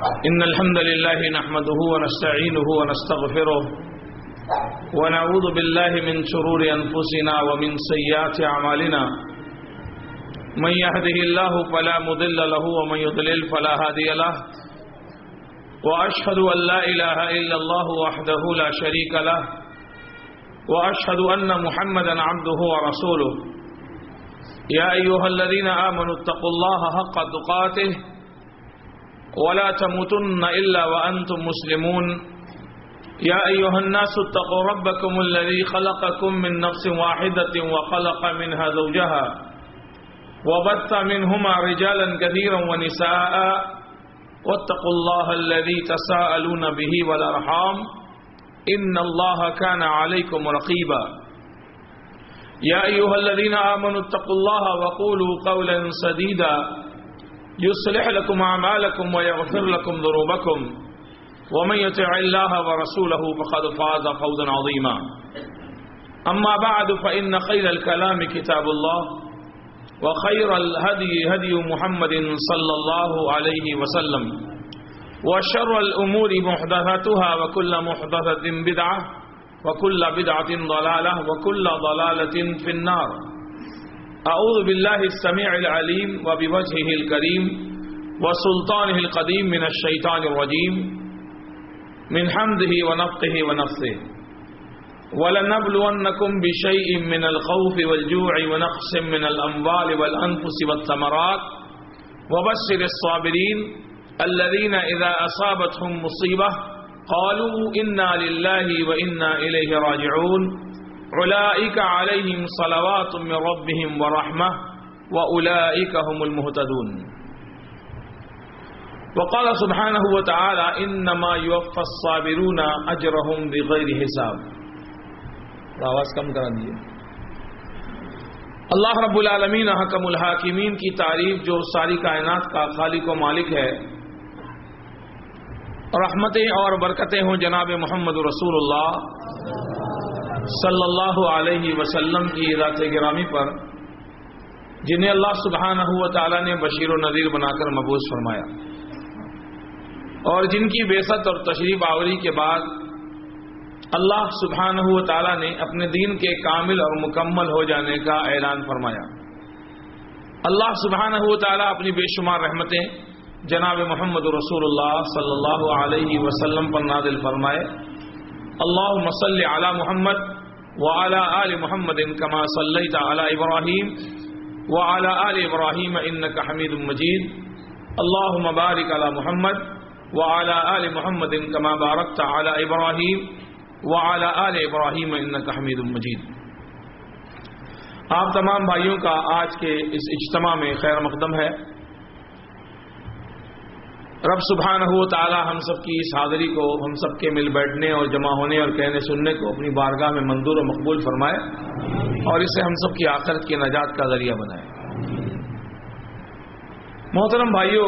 إن الحمد لله نحمده ونستعينه ونستغفره ونعوذ بالله من شرور أنفسنا ومن سيئات أعمالنا من يهده الله فلا مضل له ومن يضلل فلا هادي له وأشهد أن لا إله إلا الله وحده لا شريك له وأشهد أن محمدا عبده ورسوله يا أيها الذين آمنوا اتقوا الله حق تقاته ولا تموتن إلا وأنتم مسلمون يا أيها الناس اتقوا ربكم الذي خلقكم من نفس واحدة وخلق منها زوجها وبث منهما رجالا كثيرا ونساء واتقوا الله الذي تساءلون به والأرحام إن الله كان عليكم رقيبا يا أيها الذين آمنوا اتقوا الله وقولوا قولا سديدا يصلح لكم أعمالكم ويغفر لكم ذنوبكم ومن يطع الله ورسوله فقد فاز فوزا عظيما أما بعد فإن خير الكلام كتاب الله وخير الهدي هدي محمد صلى الله عليه وسلم وشر الأمور محدثاتها وكل محدثة بدعة وكل بدعة ضلالة وكل ضلالة في النار أعوذ بالله السميع العليم وبوجهه الكريم وسلطانه القديم من الشيطان الرجيم من حمده ونفخه ونفثه ولنبلونكم بشيء من الخوف والجوع ونقص من الأموال والأنفس والثمرات وبشر الصابرين الذين إذا أصابتهم مصيبة قالوا إنا لله وإنا إليه راجعون أولئك عليهم صلوات من ربهم ورحمة وأولئك هم المهتدون وقال سبحانه وتعالى إنما يوفى الصابرون أجرهم بغير حساب. آواز کم کر دیجیے. اللہ رب العالمین حکم الحاکمین کی تعریف جو ساری کائنات کا خالق و مالک ہے. رحمتیں اور برکتیں ہوں جناب محمد رسول اللہ صلی اللہ علیہ وسلم کی ذات گرامی پر جنہیں اللہ سبحانہ و تعالی نے بشیر و نذیر بنا کر مبعوث فرمایا اور جن کی بعثت اور تشریف آوری کے بعد اللہ سبحانہ و تعالی نے اپنے دین کے کامل اور مکمل ہو جانے کا اعلان فرمایا. اللہ سبحانہ و تعالی اپنی بے شمار رحمتیں جناب محمد رسول اللہ صلی اللہ علیہ وسلم پر نازل فرمائے. اللہم صلی علی محمد وعلی آل محمد کما صلیت علی ابراہیم وعلی آل ابراہیم انک حمید مجید. اللہم بارک علی محمد وعلی آل محمد کما بارکت علی ابراہیم وعلی آل ابراہیم انک حمید مجید. آپ تمام بھائیوں کا آج کے اس اجتماع میں خیر مقدم ہے. رب سبحانہ و تعالی ہم سب کی اس حاضری کو ہم سب کے مل بیٹھنے اور جمع ہونے اور کہنے سننے کو اپنی بارگاہ میں منظور و مقبول فرمائے اور اسے ہم سب کی آخرت کی نجات کا ذریعہ بنائے. محترم بھائیوں،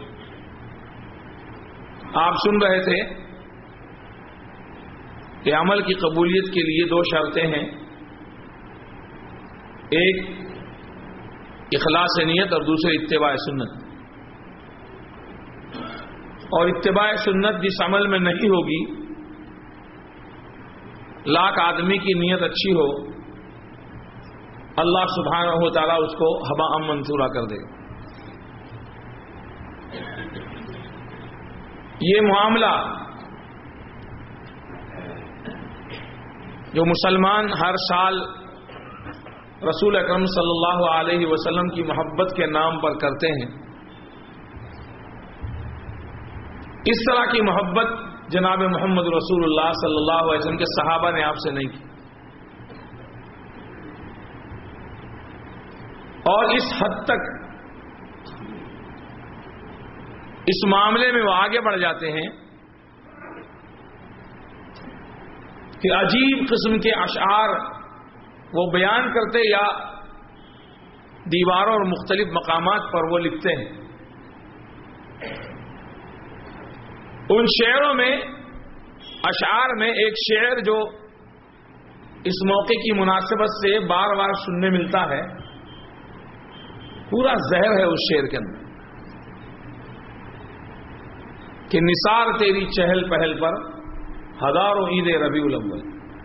آپ سن رہے تھے کہ عمل کی قبولیت کے لیے دو شرطیں ہیں. ایک اخلاص نیت اور دوسرے اتباع سنت. اور اتباع سنت جس عمل میں نہیں ہوگی، لاکھ آدمی کی نیت اچھی ہو، اللہ سبحانہ و تعالیٰ اس کو ہباء منثورا کر دے. یہ معاملہ جو مسلمان ہر سال رسول اکرم صلی اللہ علیہ وسلم کی محبت کے نام پر کرتے ہیں، اس طرح کی محبت جناب محمد رسول اللہ صلی اللہ علیہ وسلم کے صحابہ نے آپ سے نہیں کی. اور اس حد تک اس معاملے میں وہ آگے بڑھ جاتے ہیں کہ عجیب قسم کے اشعار وہ بیان کرتے یا دیواروں اور مختلف مقامات پر وہ لکھتے ہیں. ان شعروں میں اشعار میں ایک شعر جو اس موقع کی مناسبت سے بار بار سننے ملتا ہے، پورا زہر ہے اس شعر کے اندر. کہ نثار تیری چہل پہل پر ہزاروں عید ربیع الاول،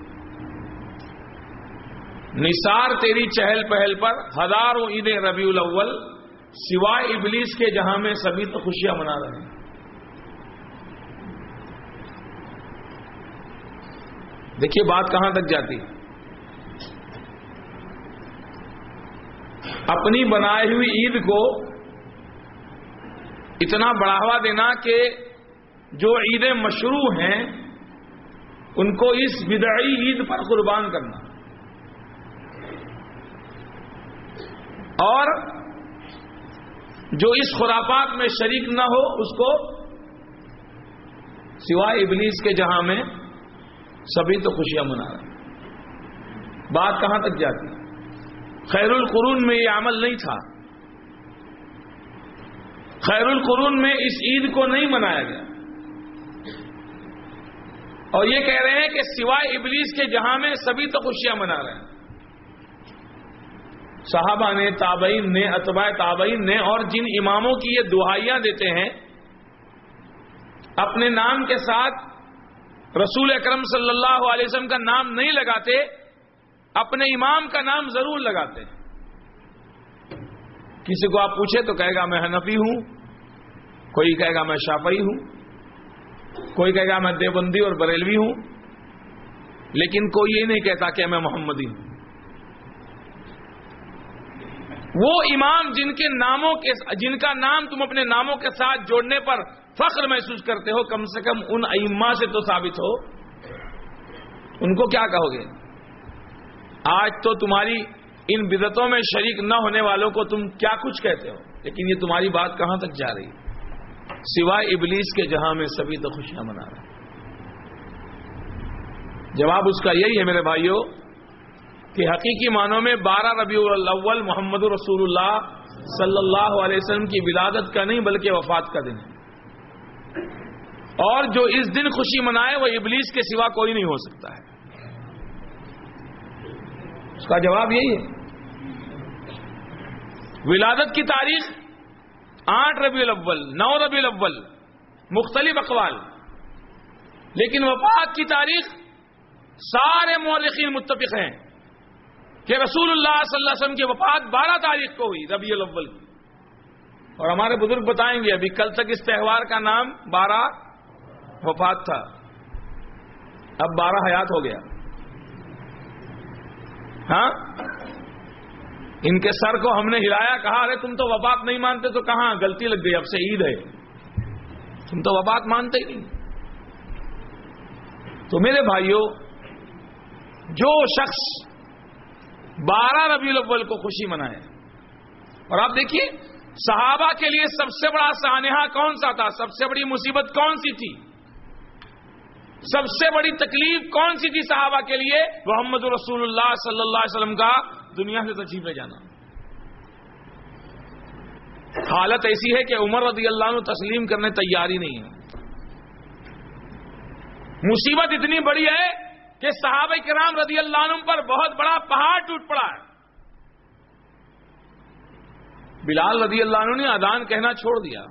نثار تیری چہل پہل پر ہزاروں عید ربیع الاول، سوائے ابلیس کے جہاں میں سبھی تو خوشیاں منا رہے ہیں۔ دیکھیے بات کہاں تک جاتی ہے۔ اپنی بنائی ہوئی عید کو اتنا بڑھاوا دینا کہ جو عیدیں مشروع ہیں ان کو اس بدعی عید پر قربان کرنا، اور جو اس خرافات میں شریک نہ ہو اس کو سوائے ابلیس کے جہاں میں سبھی تو خوشیاں منا رہے ہیں۔ بات کہاں تک جاتی ہے؟ خیر القرون میں یہ عمل نہیں تھا، خیر القرون میں اس عید کو نہیں منایا گیا، اور یہ کہہ رہے ہیں کہ سوائے ابلیس کے جہاں میں سبھی تو خوشیاں منا رہے ہیں۔ صحابہ نے، تابعین نے، اتباع تابعین نے، اور جن اماموں کی یہ دعائیاں دیتے ہیں اپنے نام کے ساتھ رسول اکرم صلی اللہ علیہ وسلم کا نام نہیں لگاتے، اپنے امام کا نام ضرور لگاتے ہیں۔ کسی کو آپ پوچھے تو کہے گا میں حنفی ہوں، کوئی کہے گا میں شافعی ہوں، کوئی کہے گا میں دیوبندی اور بریلوی ہوں، لیکن کوئی یہ نہیں کہتا کہ میں محمدی ہوں۔ وہ امام جن کا نام تم اپنے ناموں کے ساتھ جوڑنے پر فخر محسوس کرتے ہو، کم سے کم ان ائمہ سے تو ثابت ہو، ان کو کیا کہو گے؟ آج تو تمہاری ان بدعتوں میں شریک نہ ہونے والوں کو تم کیا کچھ کہتے ہو، لیکن یہ تمہاری بات کہاں تک جا رہی ہے؟ سوائے ابلیس کے جہاں میں سبھی تو خوشیاں منا رہے ہیں۔ جواب اس کا یہی ہے میرے بھائیوں کہ حقیقی معنوں میں 12 ربیع الاول محمد رسول اللہ صلی اللہ علیہ وسلم کی ولادت کا نہیں بلکہ وفات کا دن ہے، اور جو اس دن خوشی منائے وہ ابلیس کے سوا کوئی نہیں ہو سکتا ہے۔ اس کا جواب یہی ہے۔ ولادت کی تاریخ 8 ربیع الاول، 9 ربیع الاول، مختلف اقوال، لیکن وفات کی تاریخ سارے مورخین متفق ہیں کہ رسول اللہ صلی اللہ علیہ وسلم کی وفات 12 تاریخ کو ہوئی ربیع الاول کی، اور ہمارے بزرگ بتائیں گے ابھی کل تک اس تہوار کا نام 12 وفات تھا، اب 12 حیات ہو گیا۔ ہاں، ان کے سر کو ہم نے ہلایا، کہا ارے تم تو وفات نہیں مانتے، تو کہاں غلطی لگ گئی، اب سے عید ہے، تم تو وفات مانتے ہی نہیں۔ تو میرے بھائیوں، جو شخص 12 ربیع الاول کو خوشی منائے، اور آپ دیکھیے صحابہ کے لیے سب سے بڑا سانحہ کون سا تھا، سب سے بڑی مصیبت کون سی تھی، سب سے بڑی تکلیف کون سی تھی صحابہ کے لیے؟ محمد رسول اللہ صلی اللہ علیہ وسلم کا دنیا سے تشریف لے جانا۔ حالت ایسی ہے کہ عمر رضی اللہ عنہ تسلیم کرنے تیاری نہیں ہے۔ مصیبت اتنی بڑی ہے کہ صحابہ کرام رضی اللہ عنہ پر بہت بڑا پہاڑ ٹوٹ پڑا ہے۔ بلال رضی اللہ عنہ نے اذان کہنا چھوڑ دیا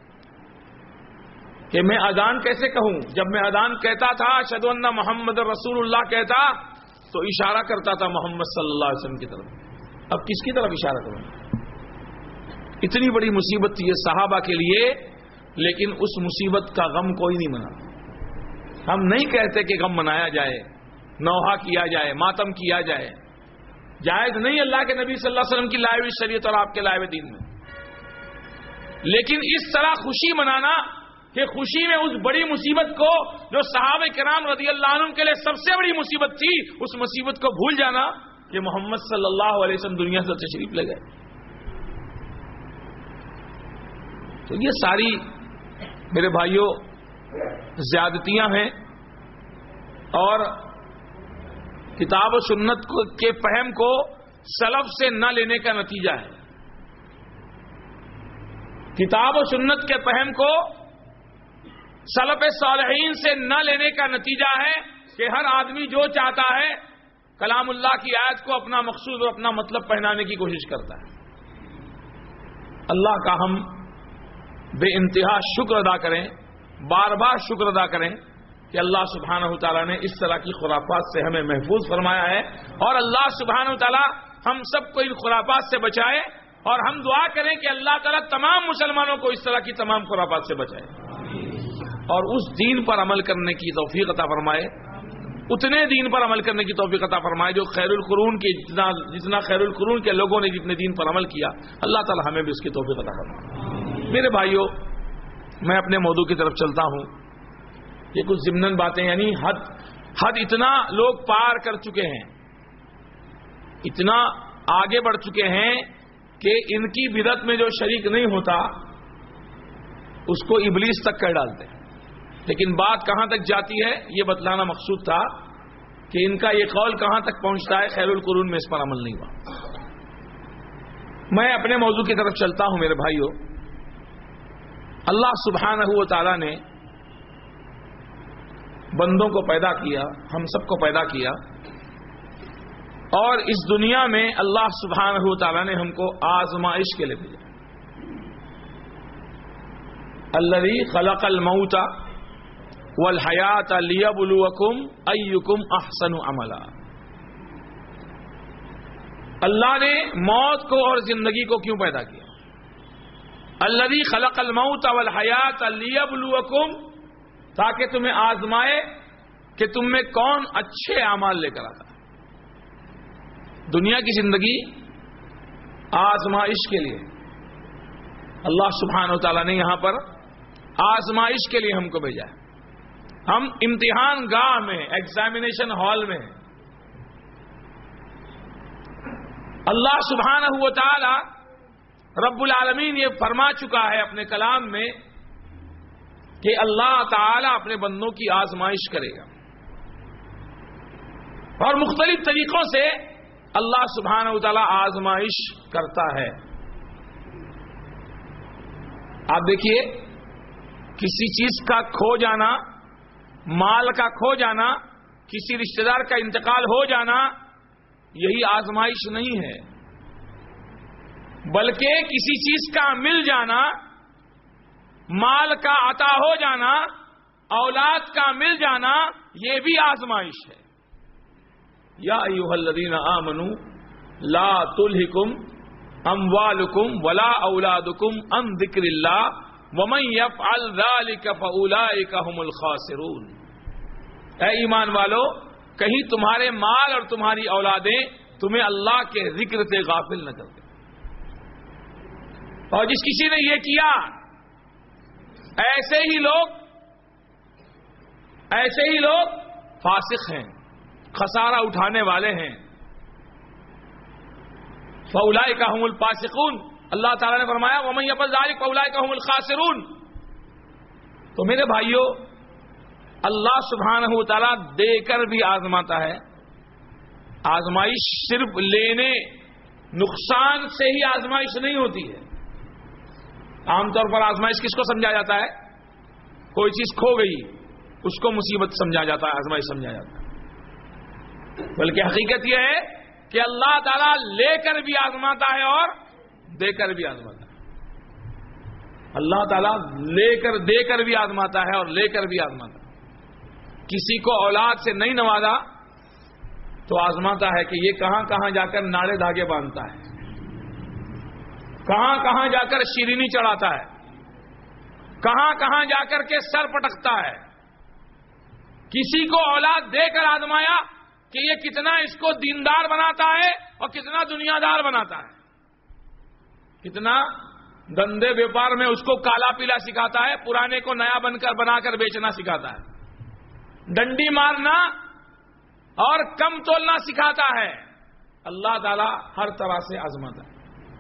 کہ میں اذان کیسے کہوں، جب میں اذان کہتا تھا اشہد ان محمد رسول اللہ کہتا تو اشارہ کرتا تھا محمد صلی اللہ علیہ وسلم کی طرف، اب کس کی طرف اشارہ کروں؟ اتنی بڑی مصیبت تھی یہ صحابہ کے لیے، لیکن اس مصیبت کا غم کوئی نہیں منا۔ ہم نہیں کہتے کہ غم منایا جائے، نوحہ کیا جائے، ماتم کیا جائے، جائز نہیں اللہ کے نبی صلی اللہ علیہ وسلم کی لائے ہوئی شریعت اور آپ کے لائے ہوئے دین میں، لیکن اس طرح خوشی منانا کہ خوشی میں اس بڑی مصیبت کو جو صحابہ کرام رضی اللہ عنہ کے لیے سب سے بڑی مصیبت تھی، اس مصیبت کو بھول جانا کہ محمد صلی اللہ علیہ وسلم دنیا سے تشریف لے گئے۔ تو یہ ساری میرے بھائیوں زیادتیاں ہیں، اور کتاب و سنت کے فہم کو سلف سے نہ لینے کا نتیجہ ہے۔ کتاب و سنت کے فہم کو سلف صالحین سے نہ لینے کا نتیجہ ہے کہ ہر آدمی جو چاہتا ہے کلام اللہ کی آیت کو اپنا مقصود اور اپنا مطلب پہنانے کی کوشش کرتا ہے۔ اللہ کا ہم بے انتہا شکر ادا کریں بار بار شکر ادا کریں کہ اللہ سبحانہ وتعالیٰ نے اس طرح کی خرافات سے ہمیں محفوظ فرمایا ہے، اور اللہ سبحانہ وتعالیٰ ہم سب کو ان خرافات سے بچائے، اور ہم دعا کریں کہ اللہ تعالیٰ تمام مسلمانوں کو اس طرح کی تمام خرافات سے بچائے اور اس دین پر عمل کرنے کی توفیق عطا فرمائے، اتنے دین پر عمل کرنے کی توفیق عطا فرمائے جو خیر القرون کے جتنا خیر القرون کے لوگوں نے جتنے دین پر عمل کیا، اللہ تعالیٰ ہمیں بھی اس کی توفیق عطا فرمائے۔ میرے بھائیوں، میں اپنے موضوع کی طرف چلتا ہوں۔ یہ کچھ ضمناً باتیں، یعنی حد اتنا لوگ پار کر چکے ہیں، اتنا آگے بڑھ چکے ہیں کہ ان کی بدعت میں جو شریک نہیں ہوتا اس کو ابلیس تک کر ڈالتے ہیں۔ لیکن بات کہاں تک جاتی ہے یہ بتلانا مقصود تھا کہ ان کا یہ قول کہاں تک پہنچتا ہے، خیر القرون میں اس پر عمل نہیں ہوا۔ میں اپنے موضوع کی طرف چلتا ہوں۔ میرے بھائیوں، اللہ سبحانہ و تعالی نے بندوں کو پیدا کیا، ہم سب کو پیدا کیا، اور اس دنیا میں اللہ سبحانہ و تعالی نے ہم کو آزمائش کے لیے بھیجا۔ الذی خلق الموت والحیات لیبلوکم ایکم احسن عملا۔ اللہ نے موت کو اور زندگی کو کیوں پیدا کیا؟ الذی خلق الموت والحیات لیبلوکم، تاکہ تمہیں آزمائے کہ تم میں کون اچھے اعمال لے کر آتا ہے۔ دنیا کی زندگی آزمائش کے لیے، اللہ سبحانہ و تعالیٰ نے یہاں پر آزمائش کے لیے ہم کو بھیجا ہے۔ ہم امتحان گاہ میں، ایگزامینیشن ہال میں ہیں۔ اللہ سبحانہ و تعالی رب العالمین یہ فرما چکا ہے اپنے کلام میں کہ اللہ تعالی اپنے بندوں کی آزمائش کرے گا، اور مختلف طریقوں سے اللہ سبحانہ و تعالی آزمائش کرتا ہے۔ آپ دیکھیے، کسی چیز کا کھو جانا، مال کا کھو جانا، کسی رشتہ دار کا انتقال ہو جانا، یہی آزمائش نہیں ہے، بلکہ کسی چیز کا مل جانا، مال کا عطا ہو جانا، اولاد کا مل جانا، یہ بھی آزمائش ہے۔ یا ایھا الذین آمنوا لا تلھکم اموالکم ولا اولادکم عن ذکر اللہ ومن یفعل ذلک فاولئک هم الخاسرون۔ اے ایمان والو، کہیں تمہارے مال اور تمہاری اولادیں تمہیں اللہ کے ذکر سے غافل نہ کر دیں۔ اور جس کسی نے یہ کیا، ایسے ہی لوگ فاسق ہیں، خسارہ اٹھانے والے ہیں۔ فاولئک هم الفاسقون، اللہ تعالیٰ نے فرمایا ومن یفعل ذلک فاولئک هم الخاسرون۔ تو میرے بھائیوں، اللہ سبحانہ و تعالیٰ دے کر بھی آزماتا ہے۔ آزمائش صرف لینے، نقصان سے ہی آزمائش نہیں ہوتی ہے۔ عام طور پر آزمائش کس کو سمجھا جاتا ہے؟ کوئی چیز کھو گئی، اس کو مصیبت سمجھا جاتا ہے، آزمائش سمجھا جاتا ہے، بلکہ حقیقت یہ ہے کہ اللہ تعالیٰ لے کر بھی آزماتا ہے اور دے کر بھی آزماتا ہے۔ اللہ تعالیٰ دے کر بھی آزماتا ہے اور لے کر بھی آزماتا ہے۔ کسی کو اولاد سے نہیں نوازا تو آزماتا ہے کہ یہ کہاں کہاں جا کر ناڑے دھاگے باندھتا ہے، کہاں کہاں جا کر شیرینی چڑھاتا ہے، کہاں کہاں جا کر کے سر پٹکتا ہے۔ کسی کو اولاد دے کر آزمایا کہ یہ کتنا اس کو دیندار بناتا ہے اور کتنا دنیا دار بناتا ہے، کتنا دندے بیپار میں اس کو کالا پیلا سکھاتا ہے، پرانے کو نیا بنا کر بیچنا سکھاتا ہے، ڈنڈی مارنا اور کم تولنا سکھاتا ہے۔ اللہ تعالیٰ ہر طرح سے آزماتا ہے۔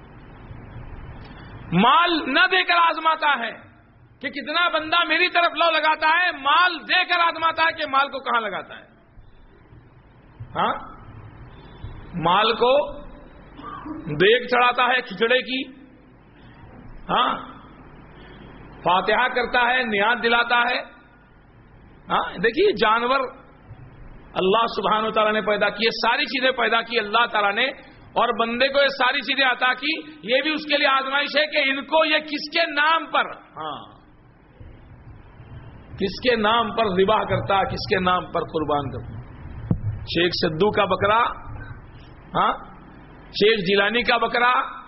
مال نہ دے کر آزماتا ہے کہ کتنا بندہ میری طرف لو لگاتا ہے، مال دے کر آزماتا ہے کہ مال کو کہاں لگاتا ہے۔ ہاں، مال کو دیگ چڑھاتا ہے کھچڑے کی، ہاں، فاتحہ کرتا ہے، نیاز دلاتا ہے۔ ہاں، دیکھیے جانور اللہ سبحانہ وتعالیٰ نے پیدا کیے، ساری چیزیں پیدا کی اللہ تعالیٰ نے، اور بندے کو یہ ساری چیزیں عطا کی۔ یہ بھی اس کے لیے آزمائش ہے کہ ان کو یہ کس کے نام پر، ہاں، کس کے نام پر ذبح کرتا، کس کے نام پر قربان کرتا؟ شیخ سدو کا بکرا، ہاں، شیخ جیلانی کا بکرا،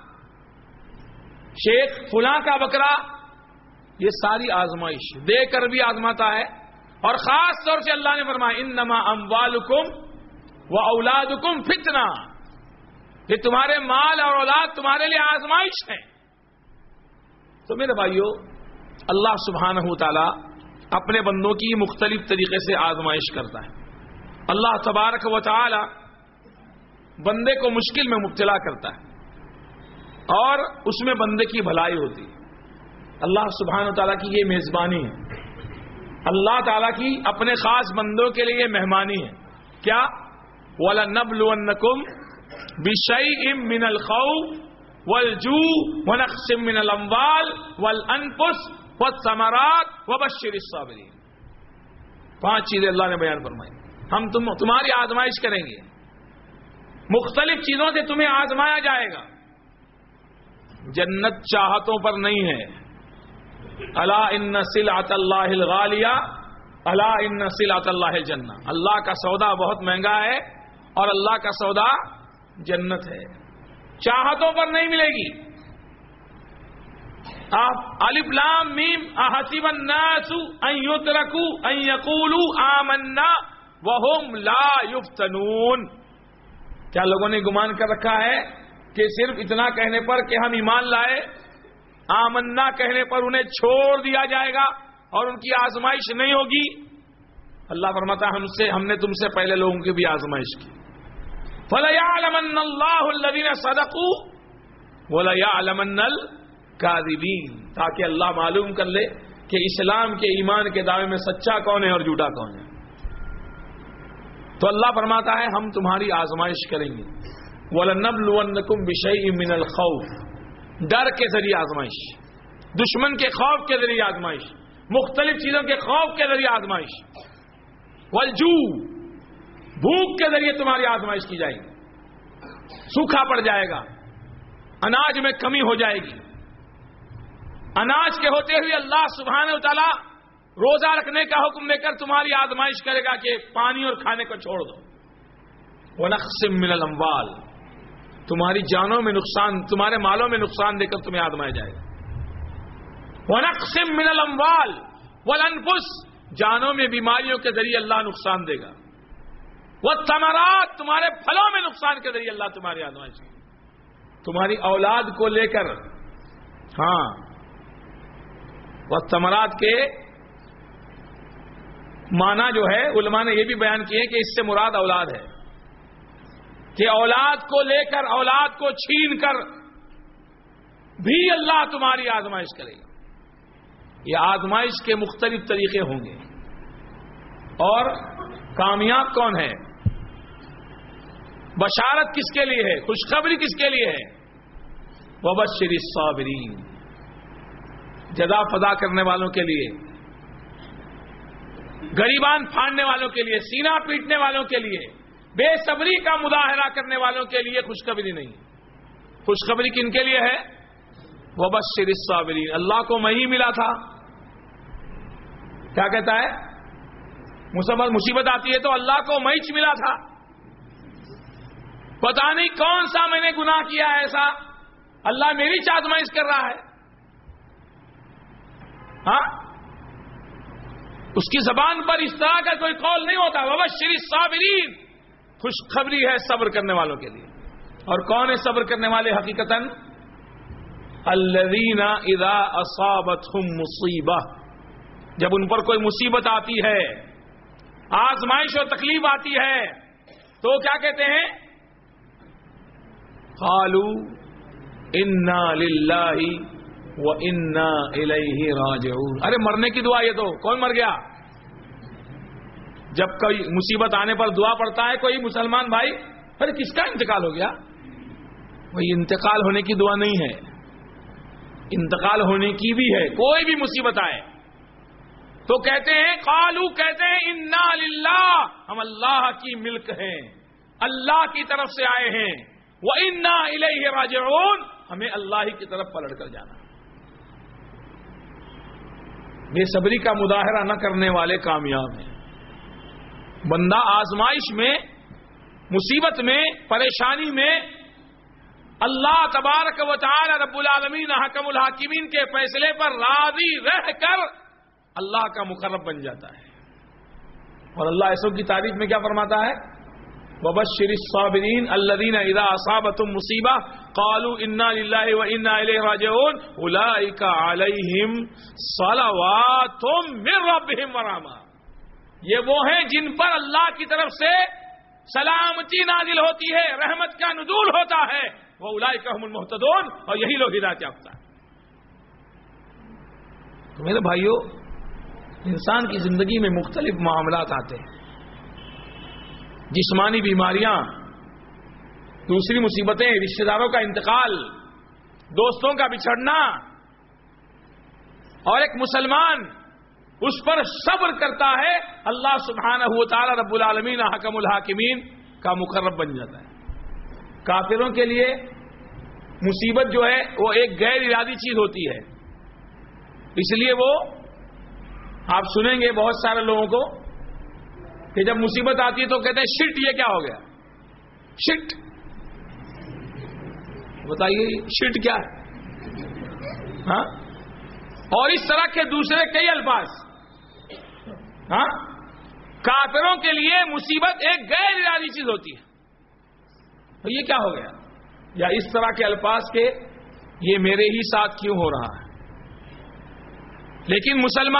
شیخ فلاں کا بکرا، یہ ساری آزمائش دے کر بھی آزماتا ہے. اور خاص طور سے اللہ نے فرمایا انما اموالکم و اولادکم فتنہ، یہ تمہارے مال اور اولاد تمہارے لیے آزمائش ہے. تو میرے بھائیو، اللہ سبحانہ و تعالی اپنے بندوں کی مختلف طریقے سے آزمائش کرتا ہے. اللہ تبارک و تعالی بندے کو مشکل میں مبتلا کرتا ہے اور اس میں بندے کی بھلائی ہوتی ہے. اللہ سبحانہ و تعالیٰ کی یہ میزبانی ہے، اللہ تعالیٰ کی اپنے خاص بندوں کے لیے مہمانی ہے. کیا؟ وَلَنَبْلُوَنَّكُمْ بِشَيْءٍ مِّنَ الْخَوْفِ وَالْجُوعِ وَنَقْصٍ مِّنَ الْأَمْوَالِ وَالْأَنفُسِ وَالثَّمَرَاتِ وَبَشِّرِ الصَّابِرِينَ. 5 چیزیں اللہ نے بیان فرمائی. ہم تمہاری آزمائش کریں گے، مختلف چیزوں سے تمہیں آزمایا جائے گا. جنت چاہتوں پر نہیں ہے. الا ان سلعۃ اللہ الغالیہ، الا ان سلعۃ اللہ الجنہ. اللہ کا سودا بہت مہنگا ہے اور اللہ کا سودا جنت ہے. چاہتوں پر نہیں ملے گی. آپ الف لام میم احسب الناس ان یترکوا ان یقولوا آمنا وهم لا یفتنون. کیا لوگوں نے گمان کر رکھا ہے کہ صرف اتنا کہنے پر کہ ہم ایمان لائے، آمنا کہنے پر انہیں چھوڑ دیا جائے گا اور ان کی آزمائش نہیں ہوگی؟ اللہ فرماتا ہے ہم نے تم سے پہلے لوگوں کی بھی آزمائش کی. فَلَيَعْلَمَنَّ اللَّهُ الَّذِينَ صَدَقُوا وَلَيَعْلَمَنَّ الْكَاذِبِينَ، تاکہ اللہ معلوم کر لے کہ اسلام کے ایمان کے دعوے میں سچا کون ہے اور جھوٹا کون ہے. تو اللہ فرماتا ہے ہم تمہاری آزمائش کریں گے. وَلَنَبْلُوَنَّكُمْ بِشَيْءٍ مِّنَ الْخَوْفِ، ڈر کے ذریعے آزمائش، دشمن کے خوف کے ذریعے آزمائش، مختلف چیزوں کے خوف کے ذریعے آزمائش، وَالْجُوعِ، بھوک کے ذریعے تمہاری آزمائش کی جائے گی. سوکھا پڑ جائے گا، اناج میں کمی ہو جائے گی. اناج کے ہوتے ہوئے اللہ سبحانہ و تعالی روزہ رکھنے کا حکم دے کر تمہاری آزمائش کرے گا کہ پانی اور کھانے کو چھوڑ دو. وَنَقْصٍ مِّنَ الْأَمْوَالِ، تمہاری جانوں میں نقصان، تمہارے مالوں میں نقصان دے کر تمہیں آزمایا جائے گا. وَنَقْصٍ مِّنَ الْأَمْوَالِ وَالْأَنفُسِ، جانوں میں بیماریوں کے ذریعے اللہ نقصان دے گا. وَالثَّمَرَاتِ، تمہارے پھلوں میں نقصان کے ذریعے اللہ تمہاری آزمائش کرے گا. تمہاری اولاد کو لے کر، ہاں، وَالثَّمَرَاتِ کے معنی جو ہے علماء نے یہ بھی بیان کیے کہ اس سے مراد اولاد ہے، کہ اولاد کو لے کر، اولاد کو چھین کر بھی اللہ تمہاری آزمائش کرے گا. یہ آزمائش کے مختلف طریقے ہوں گے. اور کامیاب کون ہے؟ بشارت کس کے لیے ہے؟ خوشخبری کس کے لیے ہے؟ وَبَشِّرِ الصَّابِرِينَ، جزا فضا کرنے والوں کے لیے، غریبان پھاڑنے والوں کے لیے، سینہ پیٹنے والوں کے لیے، بے صبری کا مظاہرہ کرنے والوں کے لیے خوشخبری نہیں. خوشخبری کن کے لیے ہے؟ وَبَشِّرِ الصَّابِرِينَ. اللہ کو میں ہی ملا تھا. کیا کہتا ہے؟ مصیبت آتی ہے تو اللہ کو میں ہی ملا تھا. پتا نہیں کون سا میں نے گناہ کیا ہے ایسا، اللہ میری آزمائش کر رہا ہے. ہاں، اس کی زبان پر اس طرح کا کوئی قول نہیں ہوتا. وَبَشِّرِ الصَّابِرِينَ، خوشخبری ہے صبر کرنے والوں کے لیے. اور کون ہے صبر کرنے والے حقیقتاً؟ الَّذِينَ إِذَا أَصَابَتْهُمْ مُصِيبَةٌ، جب ان پر کوئی مصیبت آتی ہے، آزمائش اور تکلیف آتی ہے، تو کیا کہتے ہیں؟ قَالُوا إِنَّا لِلَّهِ وَإِنَّا إِلَيْهِ رَاجِعُونَ. ارے مرنے کی دعا، یہ تو کون مر گیا؟ جب کوئی مصیبت آنے پر دعا پڑتا ہے کوئی مسلمان بھائی، ارے کس کا انتقال ہو گیا؟ وہی انتقال ہونے کی دعا نہیں ہے، انتقال ہونے کی بھی ہے. کوئی بھی مصیبت آئے تو کہتے ہیں، قالو کہتے ہیں، انا للہ، ہم اللہ کی ملک ہیں، اللہ کی طرف سے آئے ہیں، وَإِنَّا إِلَيْهِ رَاجِعُونَ، ہمیں اللہ ہی کی طرف پلٹ کر جانا. بے صبری کا مظاہرہ نہ کرنے والے کامیاب ہیں. بندہ آزمائش میں، مصیبت میں، پریشانی میں اللہ تبارک و تعالی رب العالمین حکم الحاکمین کے فیصلے پر راضی رہ کر اللہ کا مقرب بن جاتا ہے. اور اللہ ایسوں کی تعریف میں کیا فرماتا ہے؟ وَبَشِّرِ الصَّابِرِينَ الَّذِينَ إِذَا أَصَابَتْهُمْ مُصِيبَةٌ قَالُوا إِنَّا لِلَّهِ وَإِنَّا إِلَيْهِ رَاجِعُونَ أُولَئِكَ عَلَيْهِمْ صَلَوَاتٌ مِّن رَّبِّهِمْ وَرَحْمَةٌ. یہ وہ ہیں جن پر اللہ کی طرف سے سلامتی نازل ہوتی ہے، رحمت کا نزول ہوتا ہے. وَأُولَئِكَ هُمُ الْمُهْتَدُونَ. اور یہی لوگ ہدایت یافتہ ہیں. تو میرے بھائیو، انسان کی زندگی میں مختلف معاملات آتے ہیں. جسمانی بیماریاں، دوسری مصیبتیں، رشتہ داروں کا انتقال، دوستوں کا بچھڑنا، اور ایک مسلمان اس پر صبر کرتا ہے، اللہ سبحانہ و تعالی رب العالمین حکم الحاکمین کا مقرب بن جاتا ہے. کافروں کے لیے مصیبت جو ہے وہ ایک غیر ارادی چیز ہوتی ہے. اس لیے وہ، آپ سنیں گے بہت سارے لوگوں کو کہ جب مصیبت آتی ہے تو کہتے ہیں شٹ، یہ کیا ہو گیا؟ شٹ، بتائیے شٹ کیا ہے؟ ہاں، اور اس طرح کے دوسرے کئی الفاظ. ہاں، کافروں کے لیے مصیبت ایک غیر ارادی چیز ہوتی ہے. تو یہ کیا ہو گیا؟ یا اس طرح کے الفاظ کے یہ میرے ہی ساتھ کیوں ہو رہا ہے؟ لیکن